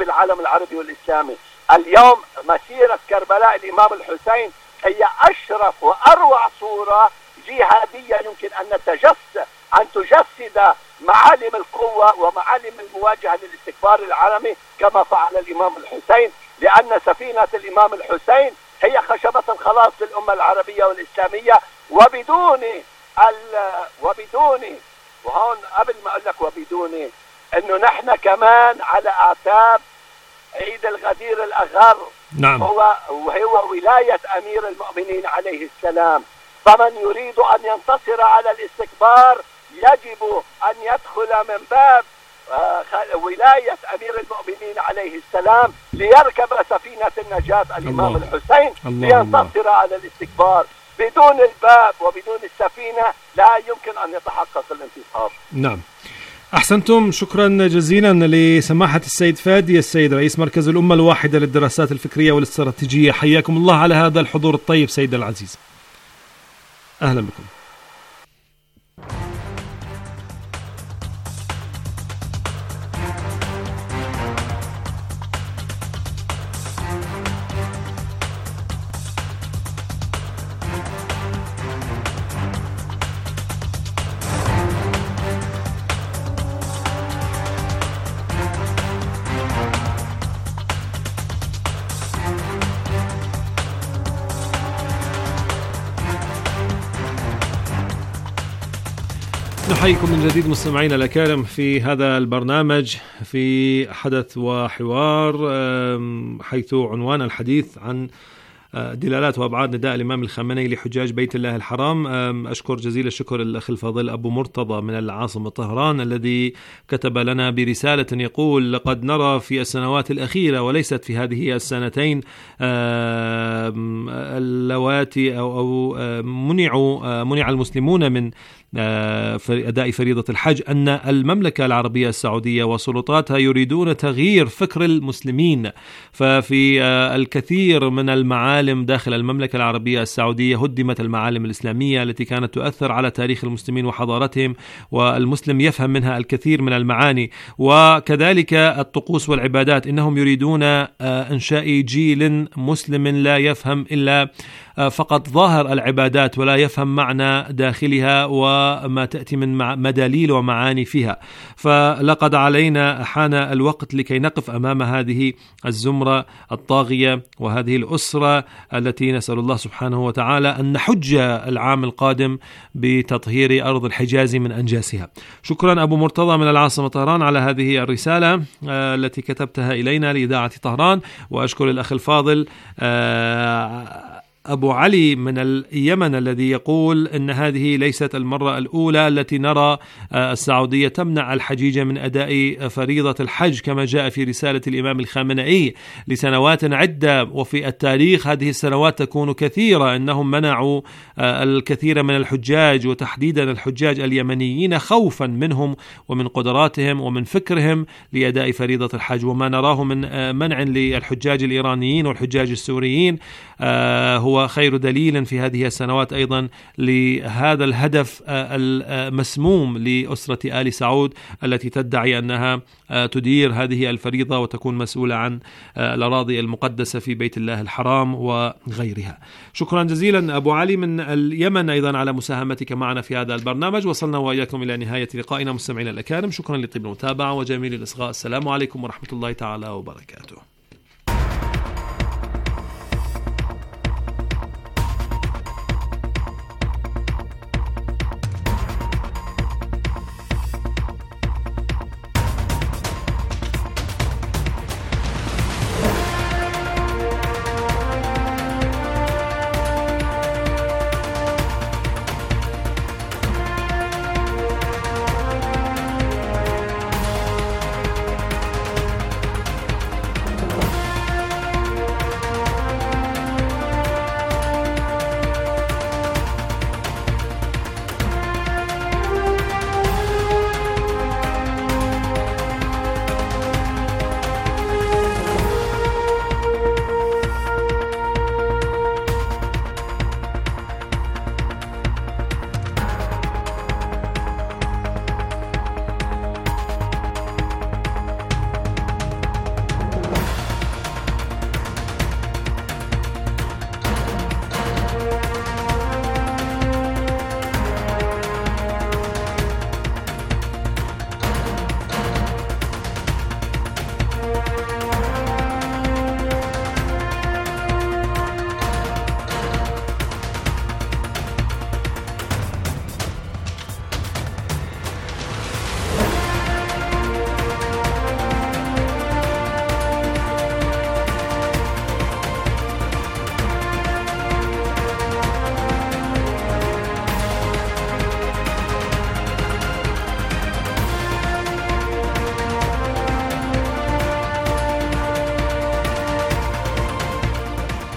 في العالم العربي والإسلامي. اليوم مسيرة كربلاء الإمام الحسين هي أشرف وأروع صورة جهادية يمكن أن نتجسد أن تجسد معالم القوة ومعالم المواجهة للاستكبار العالمي كما فعل الإمام الحسين، لأن سفينة الإمام الحسين هي خشبة الخلاص للأمة العربية والإسلامية. وبدون ال وبدون وهون قبل ما أقول لك وبدون إنه نحن كمان على أعتاب عيد الغدير الأغر. نعم. هو وهو ولاية أمير المؤمنين عليه السلام. فمن يريد أن ينتصر على الاستكبار يجب أن يدخل من باب ولاية أمير المؤمنين عليه السلام ليركب سفينة النجاة الإمام الله. الحسين لينتصر على الاستكبار. بدون الباب وبدون السفينة لا يمكن أن يتحقق الانتصار. نعم، أحسنتم. شكرا جزيلا لسماحة السيد فادي السيد رئيس مركز الأمة الواحدة للدراسات الفكرية والاستراتيجية. حياكم الله على هذا الحضور الطيب سيد العزيز، أهلا بكم. نحييكم من جديد مستمعينا الأكارم في هذا البرنامج في حدث وحوار، حيث عنوان الحديث عن دلالات وأبعاد نداء الإمام الخامنئي لحجاج بيت الله الحرام. أشكر جزيل الشكر الأخ الفاضل أبو مرتضى من العاصمة طهران الذي كتب لنا برسالة يقول: لقد نرى في السنوات الأخيرة وليست في هذه السنتين اللواتي أو, أو منعوا منع المسلمون من أداء فريضة الحج أن المملكة العربية السعودية وسلطاتها يريدون تغيير فكر المسلمين. ففي الكثير من المعالم داخل المملكة العربية السعودية هدمت المعالم الإسلامية التي كانت تؤثر على تاريخ المسلمين وحضارتهم، والمسلم يفهم منها الكثير من المعاني. وكذلك الطقوس والعبادات، إنهم يريدون إنشاء جيل مسلم لا يفهم إلا فقط ظاهر العبادات ولا يفهم معنى داخلها وما تأتي من مداليل ومعاني فيها. فلقد علينا حان الوقت لكي نقف أمام هذه الزمرة الطاغية وهذه الأسرة التي نسأل الله سبحانه وتعالى أن نحج العام القادم بتطهير أرض الحجاز من أنجاسها. شكرا أبو مرتضى من العاصمة طهران على هذه الرسالة التي كتبتها إلينا لإذاعة طهران. وأشكر الأخ الفاضل أبو علي من اليمن الذي يقول إن هذه ليست المرة الأولى التي نرى السعودية تمنع الحجيج من أداء فريضة الحج كما جاء في رسالة الإمام الخامنئي لسنوات عدة، وفي التاريخ هذه السنوات تكون كثيرة. إنهم منعوا الكثير من الحجاج وتحديدا الحجاج اليمنيين خوفا منهم ومن قدراتهم ومن فكرهم لأداء فريضة الحج. وما نراه من منع للحجاج الإيرانيين والحجاج السوريين هو هو خير دليل في هذه السنوات أيضا لهذا الهدف المسموم لأسرة آل سعود التي تدعي أنها تدير هذه الفريضة وتكون مسؤولة عن الأراضي المقدسة في بيت الله الحرام وغيرها. شكرا جزيلا أبو علي من اليمن أيضا على مساهمتك معنا في هذا البرنامج. وصلنا وإياكم إلى نهاية لقائنا مستمعينا الأكارم. شكرا لطيب المتابعة وجميل الإصغاء. السلام عليكم ورحمة الله تعالى وبركاته.